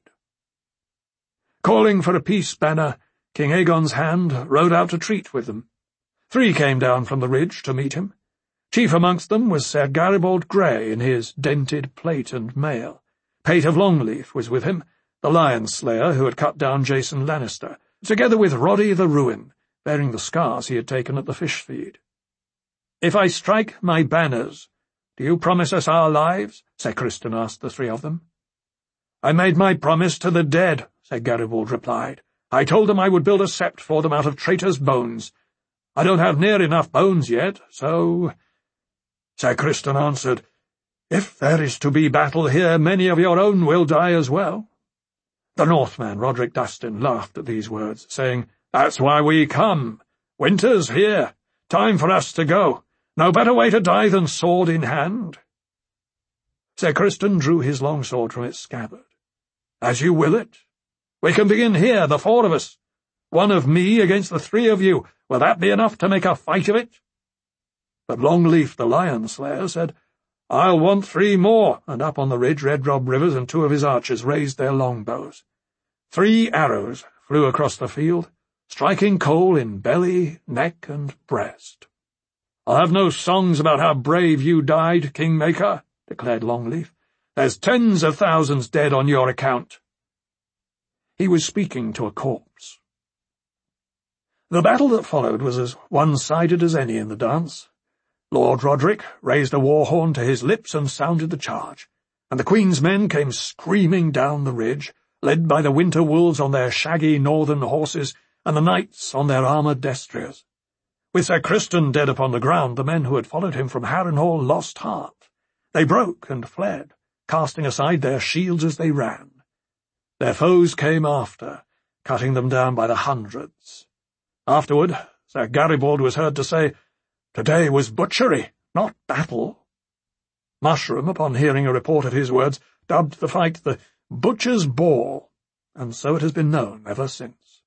Calling for a peace banner, King Aegon's hand rode out to treat with them. 3 came down from the ridge to meet him. Chief amongst them was Sir Garibald Grey in his dented plate and mail. Pate of Longleaf was with him, the lion slayer who had cut down Jason Lannister, together with Roddy the Ruin, bearing the scars he had taken at the fish feed. "If I strike my banners, do you promise us our lives?" Sir Crispin asked the 3 of them. "I made my promise to the dead," Sir Garibald replied. "I told them I would build a sept for them out of traitors' bones. I don't have near enough bones yet, so—" Sir Crispin answered, "If there is to be battle here, many of your own will die as well." The Northman, Roderick Dustin, laughed at these words, saying, "That's why we come. Winter's here. Time for us to go. No better way to die than sword in hand." Sir Crispin drew his longsword from its scabbard. "As you will it. We can begin here, the 4 of us. 1 of me against the 3 of you. Will that be enough to make a fight of it?" But Longleaf the lion slayer said, "I'll want 3 more," and up on the ridge Red Rob Rivers and 2 of his archers raised their longbows. 3 arrows flew across the field, striking Cole in belly, neck, and breast. "I'll have no songs about how brave you died, Kingmaker," declared Longleaf. "There's tens of thousands dead on your account." He was speaking to a corpse. The battle that followed was as one-sided as any in the dance. Lord Roderick raised a war-horn to his lips and sounded the charge, and the Queen's men came screaming down the ridge, led by the winter wolves on their shaggy northern horses and the knights on their armoured destriers. With Sir Crispin dead upon the ground, the men who had followed him from Harrenhal lost heart. They broke and fled, casting aside their shields as they ran. Their foes came after, cutting them down by the hundreds. Afterward, Sir Garibald was heard to say, "Today was butchery, not battle." Mushroom, upon hearing a report of his words, dubbed the fight the Butcher's Ball, and so it has been known ever since.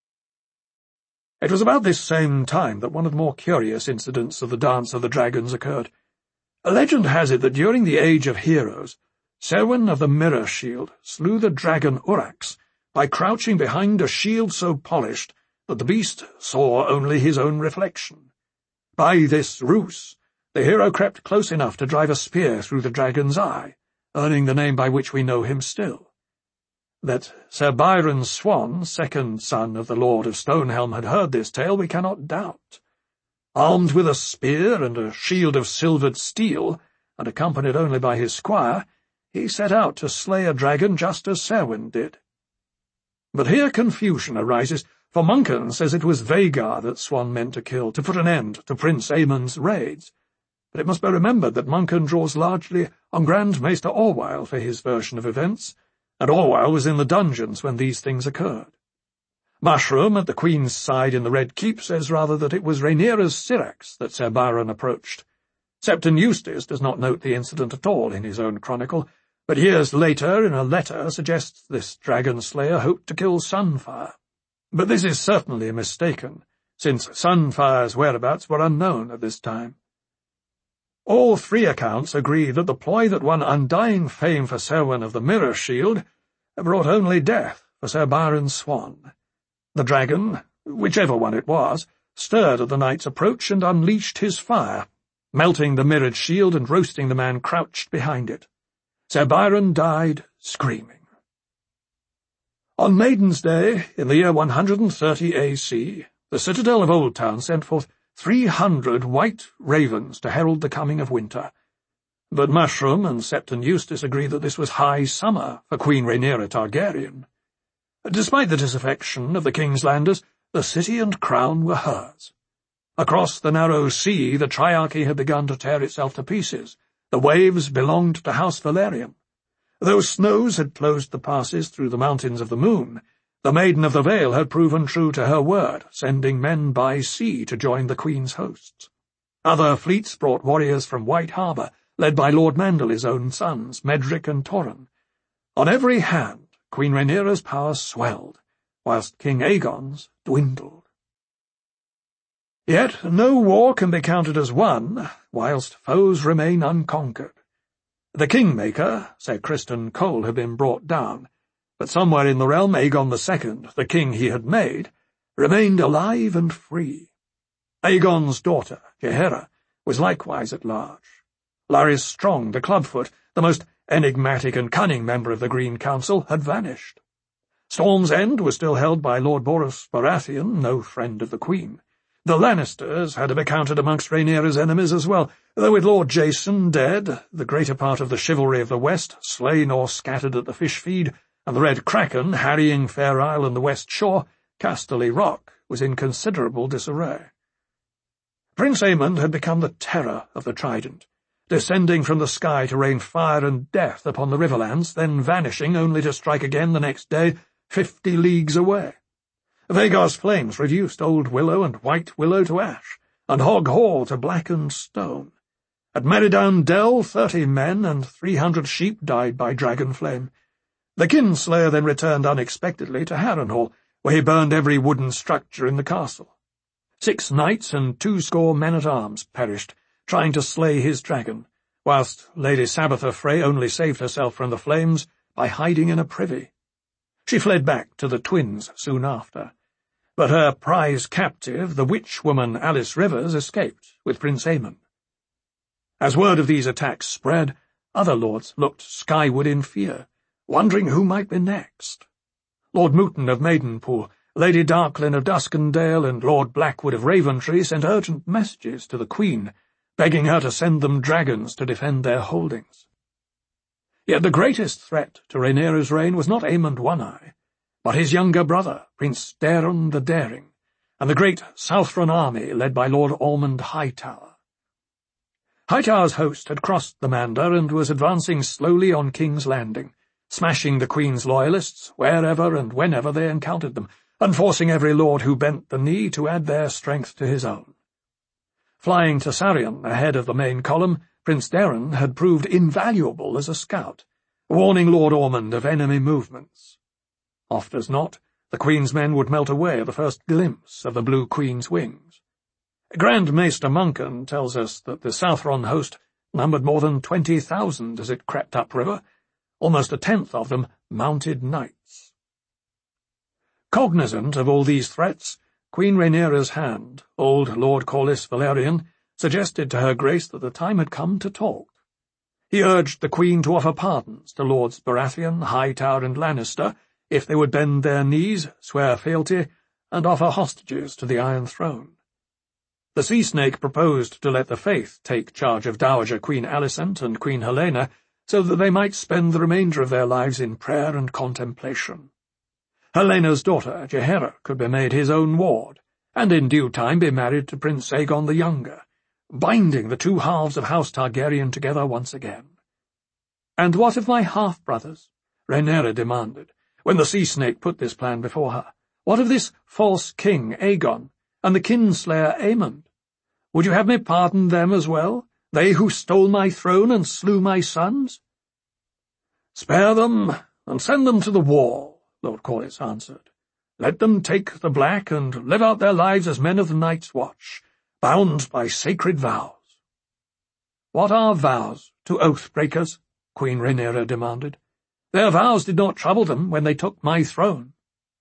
It was about this same time that one of the more curious incidents of the Dance of the Dragons occurred. A legend has it that during the Age of Heroes, Serwyn of the Mirror Shield slew the dragon Urax by crouching behind a shield so polished that the beast saw only his own reflection. By this ruse, the hero crept close enough to drive a spear through the dragon's eye, earning the name by which we know him still. That Sir Byron Swan, second son of the Lord of Stonehelm, had heard this tale we cannot doubt. Armed with a spear and a shield of silvered steel, and accompanied only by his squire, he set out to slay a dragon just as Serwyn did. But here confusion arises, for Muncan says it was Vhagar that Swan meant to kill, to put an end to Prince Aemon's raids. But it must be remembered that Muncan draws largely on Grand Maester Orwyle for his version of events, and Orwyle was in the dungeons when these things occurred. Mushroom, at the Queen's side in the Red Keep, says rather that it was Rhaenyra's Syrax that Sir Byron approached. Septon Eustace does not note the incident at all in his own chronicle, but years later, in a letter, suggests this dragon-slayer hoped to kill Sunfire. But this is certainly mistaken, since Sunfire's whereabouts were unknown at this time. All three accounts agree that the ploy that won undying fame for Selwyn of the Mirror Shield brought only death for Sir Byron's swan. The dragon, whichever one it was, stirred at the knight's approach and unleashed his fire, melting the mirrored shield and roasting the man crouched behind it. Sir Byron died screaming. On Maiden's Day, in the year 130 AC, the citadel of Oldtown sent forth 300 white ravens to herald the coming of winter. But Mushroom and Septon Eustace agree that this was high summer for Queen Rhaenyra Targaryen. Despite the disaffection of the King's Landers, the city and crown were hers. Across the narrow sea, the Triarchy had begun to tear itself to pieces. The waves belonged to House Velaryon. Though snows had closed the passes through the mountains of the moon, the Maiden of the Vale had proven true to her word, sending men by sea to join the Queen's hosts. Other fleets brought warriors from White Harbour, led by Lord Manderly's own sons, Medric and Torren. On every hand, Queen Rhaenyra's power swelled, whilst King Aegon's dwindled. Yet no war can be counted as won, whilst foes remain unconquered. The Kingmaker, Sir Criston Cole, had been brought down, but somewhere in the realm Aegon II, the king he had made, remained alive and free. Aegon's daughter, Jaehaera, was likewise at large. Larys Strong, the Clubfoot, the most enigmatic and cunning member of the Green Council, had vanished. Storm's End was still held by Lord Boros Baratheon, no friend of the Queen. The Lannisters had to be counted amongst Rhaenyra's enemies as well, though with Lord Jason dead, the greater part of the chivalry of the West slain or scattered at the fish feed, and the Red Kraken harrying Fair Isle and the West Shore, Casterly Rock was in considerable disarray. Prince Aemond had become the terror of the Trident, descending from the sky to rain fire and death upon the Riverlands, then vanishing only to strike again the next day 50 leagues away. Vhagar's flames reduced Old Willow and White Willow to ash, and Hog Hall to blackened stone. At Meridown Dell 30 men and 300 sheep died by dragon flame. The Kinslayer then returned unexpectedly to Harrenhal, where he burned every wooden structure in the castle. 6 knights and 20 men-at-arms perished, trying to slay his dragon, whilst Lady Sabitha Frey only saved herself from the flames by hiding in a privy. She fled back to the twins soon after, but her prize captive, the witch-woman Alice Rivers, escaped with Prince Aemon. As word of these attacks spread, other lords looked skyward in fear, wondering who might be next. Lord Mouton of Maidenpool, Lady Darklyn of Duskendale, and Lord Blackwood of Raventree sent urgent messages to the Queen, begging her to send them dragons to defend their holdings. Yet the greatest threat to Rhaenyra's reign was not Aemond One-Eye, but his younger brother, Prince Daeron the Daring, and the great Southron army led by Lord Ormond Hightower. Hightower's host had crossed the Mander and was advancing slowly on King's Landing, smashing the Queen's loyalists wherever and whenever they encountered them, and forcing every lord who bent the knee to add their strength to his own. Flying to Sarion ahead of the main column, Prince Daeron had proved invaluable as a scout, warning Lord Ormond of enemy movements. Oft as not, the Queen's men would melt away at the first glimpse of the Blue Queen's wings. Grand Maester Monken tells us that the Southron host numbered more than 20,000 as it crept upriver, almost 1/10 of them mounted knights. Cognizant of all these threats, Queen Rhaenyra's hand, old Lord Corlys Velaryon, suggested to her Grace that the time had come to talk. He urged the Queen to offer pardons to Lords Baratheon, Hightower, and Lannister if they would bend their knees, swear fealty, and offer hostages to the Iron Throne. The Sea Snake proposed to let the Faith take charge of Dowager Queen Alicent and Queen Helena, so that they might spend the remainder of their lives in prayer and contemplation. Helena's daughter, Jaehaera, could be made his own ward, and in due time be married to Prince Aegon the Younger, binding the two halves of House Targaryen together once again. "And what of my half-brothers?" Rhaenyra demanded, when the Sea Snake put this plan before her. What of this false king, Aegon, and the kinslayer Aemond? Would you have me pardon them as well, they who stole my throne and slew my sons?" "Spare them, and send them to the wall," Lord Corlys answered. "Let them take the black and live out their lives as men of the Night's Watch, bound by sacred vows." "What are vows to oath-breakers?" Queen Rhaenyra demanded. "Their vows did not trouble them when they took my throne."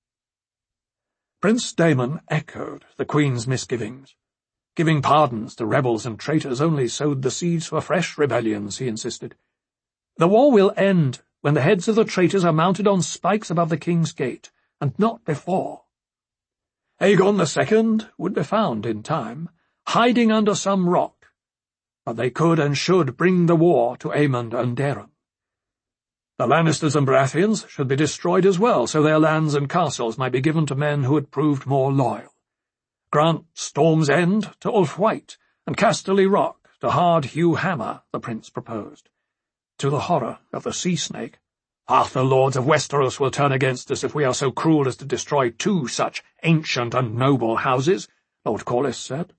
Prince Daemon echoed the Queen's misgivings. Giving pardons to rebels and traitors only sowed the seeds for fresh rebellions, he insisted. "The war will end when the heads of the traitors are mounted on spikes above the king's gate, and not before. Aegon II would be found in time, hiding under some rock, but they could and should bring the war to Aemond and Daeron. The Lannisters and Baratheons should be destroyed as well, so their lands and castles might be given to men who had proved more loyal. Grant Storm's End to Ulf White, and Casterly Rock to Hard Hugh Hammer, the prince proposed. To the horror of the Sea Snake, "Half the lords of Westeros will turn against us if we are so cruel as to destroy two such ancient and noble houses," Lord Corlys said.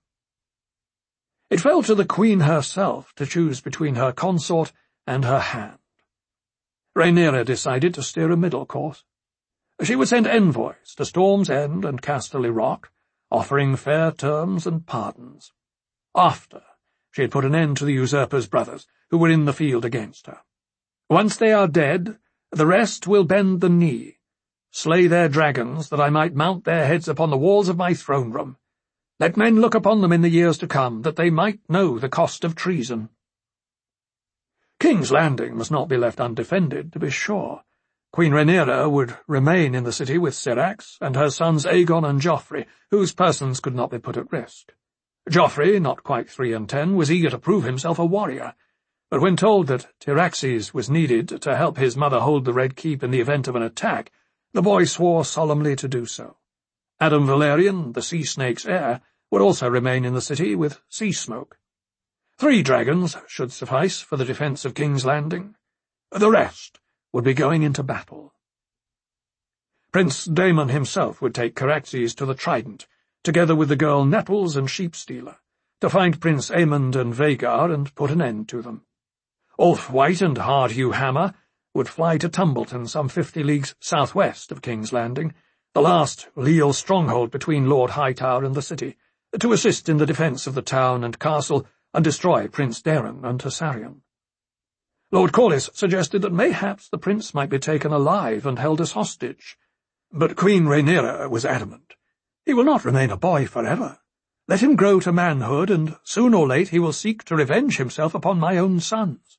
It fell to the Queen herself to choose between her consort and her hand. Rhaenyra decided to steer a middle course. She would send envoys to Storm's End and Casterly Rock, offering fair terms and pardons, after she had put an end to the usurper's brothers, who were in the field against her. "Once they are dead, the rest will bend the knee. Slay their dragons, that I might mount their heads upon the walls of my throne-room. Let men look upon them in the years to come, that they might know the cost of treason." King's Landing must not be left undefended, to be sure. Queen Rhaenyra would remain in the city with Syrax and her sons Aegon and Joffrey, whose persons could not be put at risk. Joffrey, not quite 3 and 10, was eager to prove himself a warrior, but when told that Tyraxes was needed to help his mother hold the Red Keep in the event of an attack, the boy swore solemnly to do so. Adam Valerian, the Sea Snake's heir, would also remain in the city with Sea Smoke. 3 dragons should suffice for the defence of King's Landing. The rest would be going into battle. Prince Daemon himself would take Caraxes to the Trident, together with the girl Nettles and Sheepstealer, to find Prince Aemond and Vhagar and put an end to them. Ulf White and Hard Hugh Hammer would fly to Tumbleton, some 50 leagues southwest of King's Landing, the last leal stronghold between Lord Hightower and the city, to assist in the defence of the town and castle and destroy Prince Daeron and Tessarion. Lord Corlys suggested that mayhaps the prince might be taken alive and held as hostage, but Queen Rhaenyra was adamant. "He will not remain a boy forever. Let him grow to manhood, and soon or late he will seek to revenge himself upon my own sons."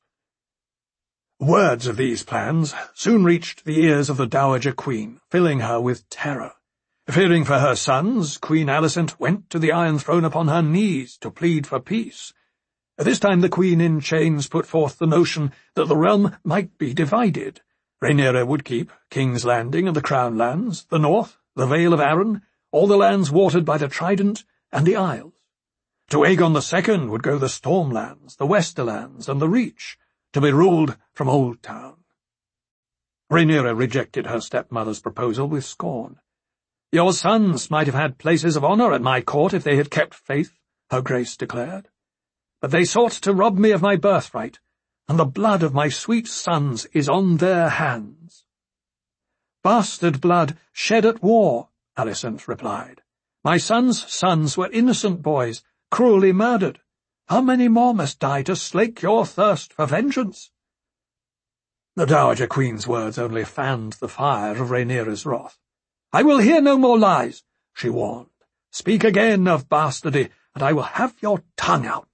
Words of these plans soon reached the ears of the Dowager Queen, filling her with terror. Fearing for her sons, Queen Alicent went to the Iron Throne upon her knees to plead for peace. This time the Queen in Chains put forth the notion that the realm might be divided. Rhaenyra would keep King's Landing and the Crown Lands, the North, the Vale of Arryn, all the lands watered by the Trident, and the Isles. To Aegon II would go the Stormlands, the Westerlands, and the Reach, to be ruled from Old Town. Rhaenyra rejected her stepmother's proposal with scorn. "Your sons might have had places of honour at my court if they had kept faith," her Grace declared. "But they sought to rob me of my birthright, and the blood of my sweet sons is on their hands." "Bastard blood shed at war," Alicent replied. "My sons' sons were innocent boys, cruelly murdered. How many more must die to slake your thirst for vengeance?" The Dowager Queen's words only fanned the fire of Rhaenyra's wrath. "I will hear no more lies," she warned. "Speak again of bastardy, and I will have your tongue out."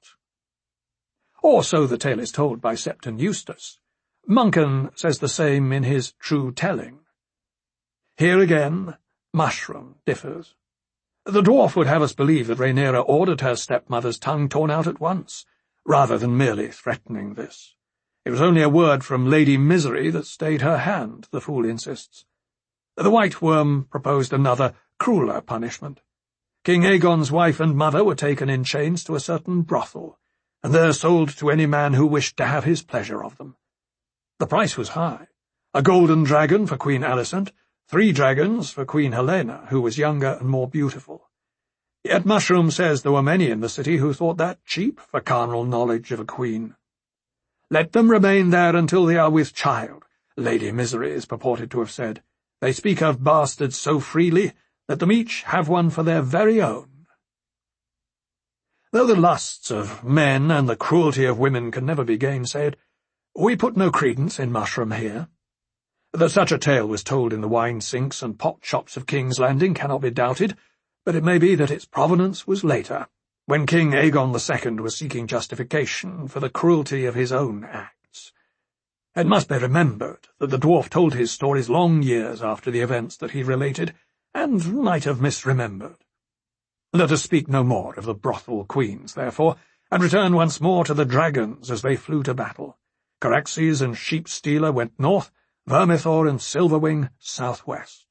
Or so the tale is told by Septon Eustace. Monken says the same in his True Telling. Here again, Mushroom differs. The dwarf would have us believe that Rhaenyra ordered her stepmother's tongue torn out at once, rather than merely threatening this. It was only a word from Lady Misery that stayed her hand, the fool insists. The White Worm proposed another, crueler punishment. King Aegon's wife and mother were taken in chains to a certain brothel, and there sold to any man who wished to have his pleasure of them. The price was high. A golden dragon for Queen Alicent, 3 dragons for Queen Helena, who was younger and more beautiful. Yet Mushroom says there were many in the city who thought that cheap for carnal knowledge of a queen. "Let them remain there until they are with child," Lady Misery is purported to have said. "They speak of bastards so freely, let them each have one for their very own." Though the lusts of men and the cruelty of women can never be gainsaid, we put no credence in Mushroom here. That such a tale was told in the wine-sinks and pot-shops of King's Landing cannot be doubted, but it may be that its provenance was later, when King Aegon II was seeking justification for the cruelty of his own acts. It must be remembered that the dwarf told his stories long years after the events that he related, and might have misremembered. Let us speak no more of the brothel queens, therefore, and return once more to the dragons as they flew to battle. Caraxes and Sheep-stealer went north, Vermithor and Silverwing southwest.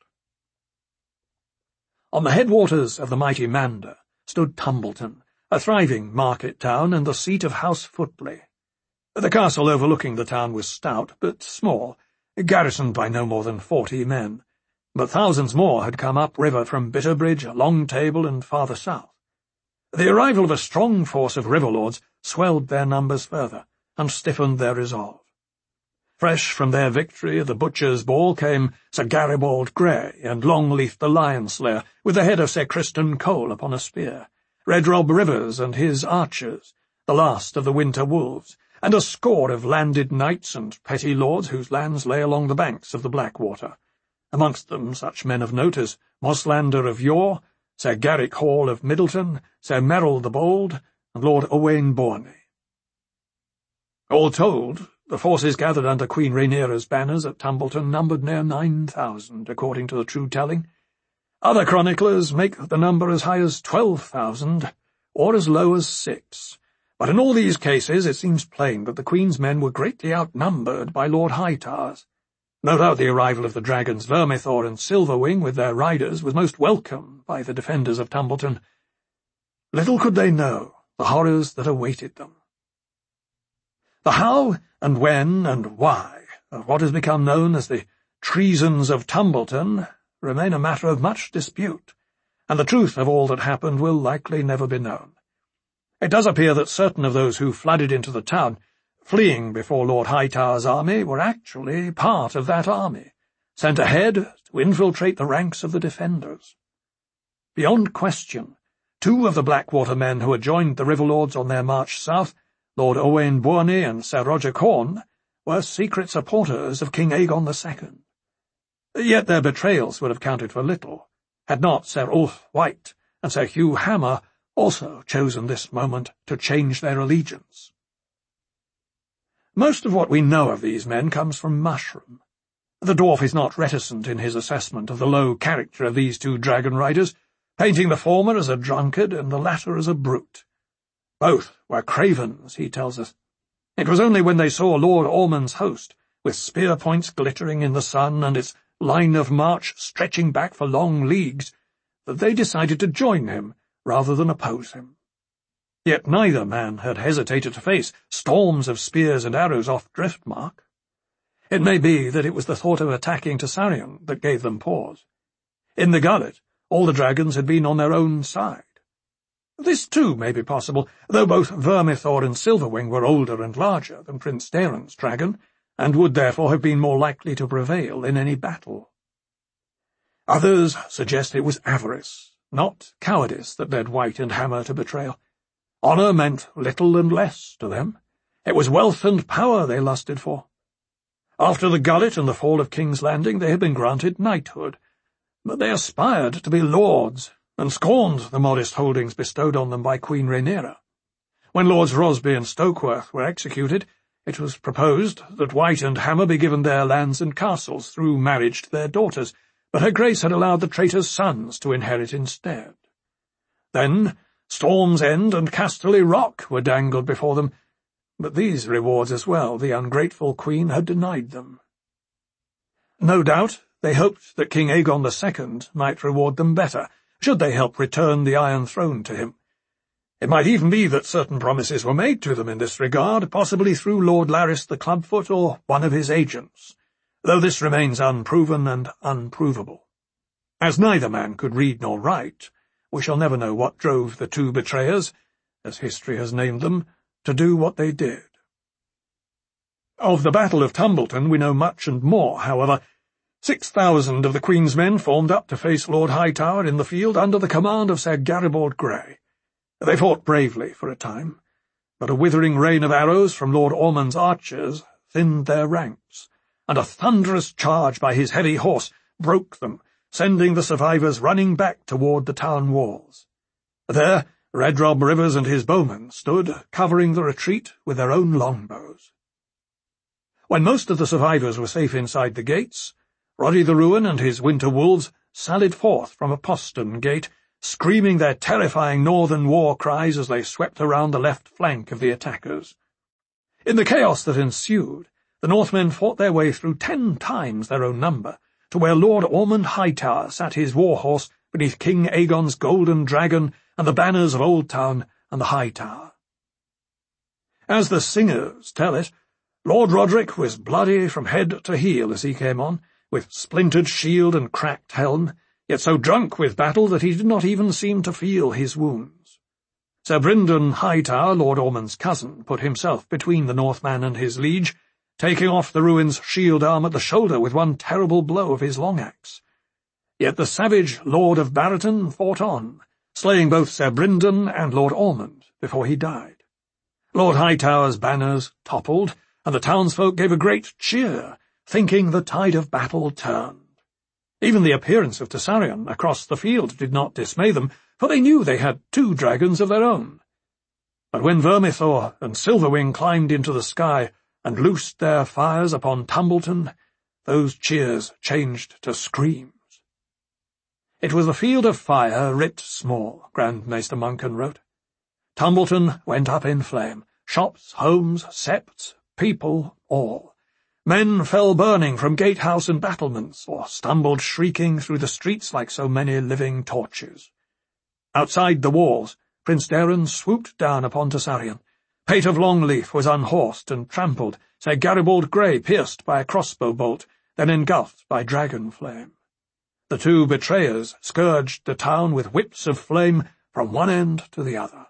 On the headwaters of the mighty Mander stood Tumbleton, a thriving market town and the seat of House Footley. The castle overlooking the town was stout, but small, garrisoned by no more than 40 men, but thousands more had come upriver from Bitterbridge, Longtable, and farther south. The arrival of a strong force of river-lords swelled their numbers further, and stiffened their resolve. Fresh from their victory at the Butcher's Ball came Sir Garibald Grey and Longleaf the Lion-slayer, with the head of Sir Criston Cole upon a spear, Red Rob Rivers and his archers, the last of the Winter Wolves, and a score of landed knights and petty lords whose lands lay along the banks of the Blackwater, amongst them such men of note as Moslander of Yore, Sir Garrick Hall of Middleton, Sir Merrill the Bold, and Lord Owain Borne. All told, the forces gathered under Queen Rhaenyra's banners at Tumbleton numbered near 9,000, according to the true telling. Other chroniclers make the number as high as 12,000, or as low as 6, but in all these cases it seems plain that the Queen's men were greatly outnumbered by Lord Hightowers. No doubt the arrival of the dragons Vermithor and Silverwing with their riders was most welcome by the defenders of Tumbleton. Little could they know the horrors that awaited them. The how and when and why of what has become known as the treasons of Tumbleton remain a matter of much dispute, and the truth of all that happened will likely never be known. It does appear that certain of those who flooded into the town, fleeing before Lord Hightower's army, were actually part of that army, sent ahead to infiltrate the ranks of the defenders. Beyond question, 2 of the Blackwater men who had joined the Riverlords on their march south, Lord Owain Borne and Sir Roger Corn, were secret supporters of King Aegon II. Yet their betrayals would have counted for little, had not Sir Ulf White and Sir Hugh Hammer also chosen this moment to change their allegiance. Most of what we know of these men comes from Mushroom. The dwarf is not reticent in his assessment of the low character of these 2 dragon riders, painting the former as a drunkard and the latter as a brute. Both were cravens, he tells us. It was only when they saw Lord Ormond's host, with spear points glittering in the sun and its line of march stretching back for long leagues, that they decided to join him rather than oppose him. Yet neither man had hesitated to face storms of spears and arrows off Driftmark. It may be that it was the thought of attacking Tessarion that gave them pause. In the Gullet, all the dragons had been on their own side. This, too, may be possible, though both Vermithor and Silverwing were older and larger than Prince Daeron's dragon, and would therefore have been more likely to prevail in any battle. Others suggest it was avarice, not cowardice, that led White and Hammer to betrayal. Honour meant little and less to them. It was wealth and power they lusted for. After the Gullet and the fall of King's Landing they had been granted knighthood, but they aspired to be lords, and scorned the modest holdings bestowed on them by Queen Rhaenyra. When Lords Rosby and Stokeworth were executed, it was proposed that White and Hammer be given their lands and castles through marriage to their daughters, but her Grace had allowed the traitors' sons to inherit instead. Then Storm's End and Casterly Rock were dangled before them, but these rewards as well the ungrateful Queen had denied them. No doubt they hoped that King Aegon II might reward them better, should they help return the Iron Throne to him. It might even be that certain promises were made to them in this regard, possibly through Lord Larys the Clubfoot or one of his agents. though this remains unproven and unprovable. As neither man could read nor write, we shall never know what drove the two betrayers, as history has named them, to do what they did. Of the Battle of Tumbleton we know much and more, however. 6,000 of the Queen's men formed up to face Lord Hightower in the field under the command of Sir Garibald Grey. They fought bravely for a time, but a withering rain of arrows from Lord Ormond's archers thinned their ranks, and a thunderous charge by his heavy horse broke them, sending the survivors running back toward the town walls. There, Red Rob Rivers and his bowmen stood, covering the retreat with their own longbows. When most of the survivors were safe inside the gates, Roddy the Ruin and his winter wolves sallied forth from a postern gate, screaming their terrifying northern war cries as they swept around the left flank of the attackers. In the chaos that ensued, the Northmen fought their way through 10 times their own number, to where Lord Ormond Hightower sat his war-horse beneath King Aegon's golden dragon and the banners of Old Town and the High Tower. As the singers tell it, Lord Roderick was bloody from head to heel as he came on, with splintered shield and cracked helm, yet so drunk with battle that he did not even seem to feel his wounds. Sir Brynden Hightower, Lord Ormond's cousin, put himself between the Northman and his liege, taking off the Ruin's shield arm at the shoulder with one terrible blow of his long axe. Yet the savage Lord of Barreton fought on, slaying both Sir Brynden and Lord Ormond before he died. Lord Hightower's banners toppled, and the townsfolk gave a great cheer, thinking the tide of battle turned. Even the appearance of Tessarion across the field did not dismay them, for they knew they had 2 dragons of their own. But when Vermithor and Silverwing climbed into the sky and loosed their fires upon Tumbleton, those cheers changed to screams. It was a field of fire writ small, Grand Maester Monken wrote. Tumbleton went up in flame, shops, homes, septs, people, all. Men fell burning from gatehouse and battlements, or stumbled shrieking through the streets like so many living torches. Outside the walls, Prince Daeron swooped down upon Tessarion. Pate of Longleaf was unhorsed and trampled, Sir Garibald Grey pierced by a crossbow bolt, then engulfed by dragon flame. The 2 betrayers scourged the town with whips of flame from one end to the other.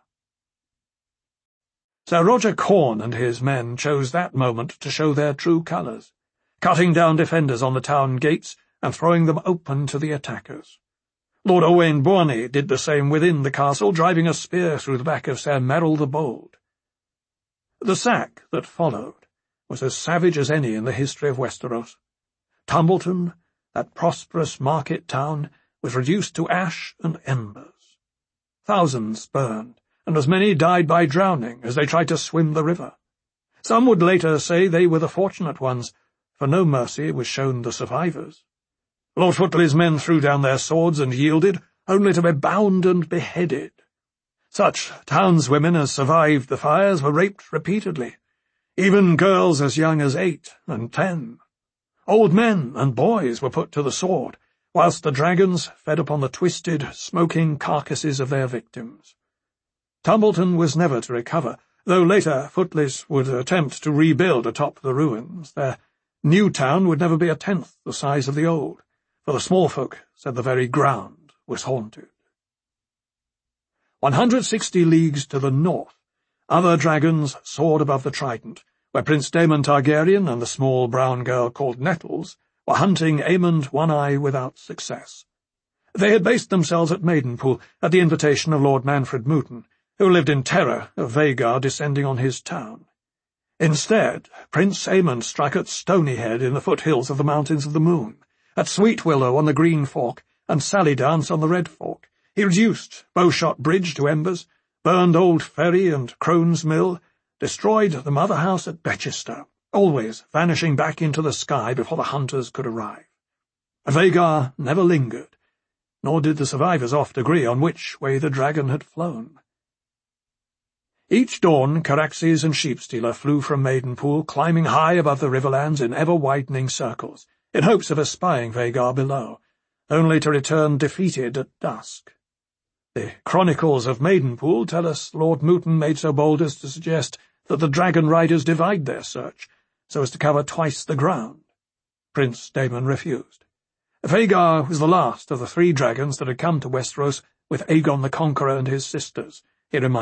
Sir Roger Corn and his men chose that moment to show their true colours, cutting down defenders on the town gates and throwing them open to the attackers. Lord Owain Borney did the same within the castle, driving a spear through the back of Sir Merrill the Bold. The sack that followed was as savage as any in the history of Westeros. Tumbleton, that prosperous market town, was reduced to ash and embers. Thousands burned, and as many died by drowning as they tried to swim the river. Some would later say they were the fortunate ones, for no mercy was shown the survivors. Lord Footle's men threw down their swords and yielded, only to be bound and beheaded. Such townswomen as survived the fires were raped repeatedly, even girls as young as 8 and 10. Old men and boys were put to the sword, whilst the dragons fed upon the twisted, smoking carcasses of their victims. Tumbleton was never to recover, though later Footles would attempt to rebuild atop the ruins. Their new town would never be 1/10 the size of the old, for the small folk said the very ground was haunted. 160 leagues to the north, other dragons soared above the Trident, where Prince Daemon Targaryen and the small brown girl called Nettles were hunting Aemond One-Eye without success. They had based themselves at Maidenpool at the invitation of Lord Manfred Mooten, who lived in terror of Vhagar descending on his town. Instead, Prince Aemond struck at Stonyhead in the foothills of the Mountains of the Moon, at Sweet Willow on the Green Fork, and Sally Dance on the Red Fork. He reduced Bowshot Bridge to embers, burned Old Ferry and Crone's Mill, destroyed the mother house at Bechester, always vanishing back into the sky before the hunters could arrive. Vhagar never lingered, nor did the survivors oft agree on which way the dragon had flown. Each dawn Caraxes and Sheepstealer flew from Maidenpool, climbing high above the riverlands in ever-widening circles, in hopes of espying Vhagar below, only to return defeated at dusk. The chronicles of Maidenpool tell us Lord Mooten made so bold as to suggest that the dragon riders divide their search, so as to cover twice the ground. Prince Daemon refused. Vhagar was the last of the 3 dragons that had come to Westeros with Aegon the Conqueror and his sisters, he reminded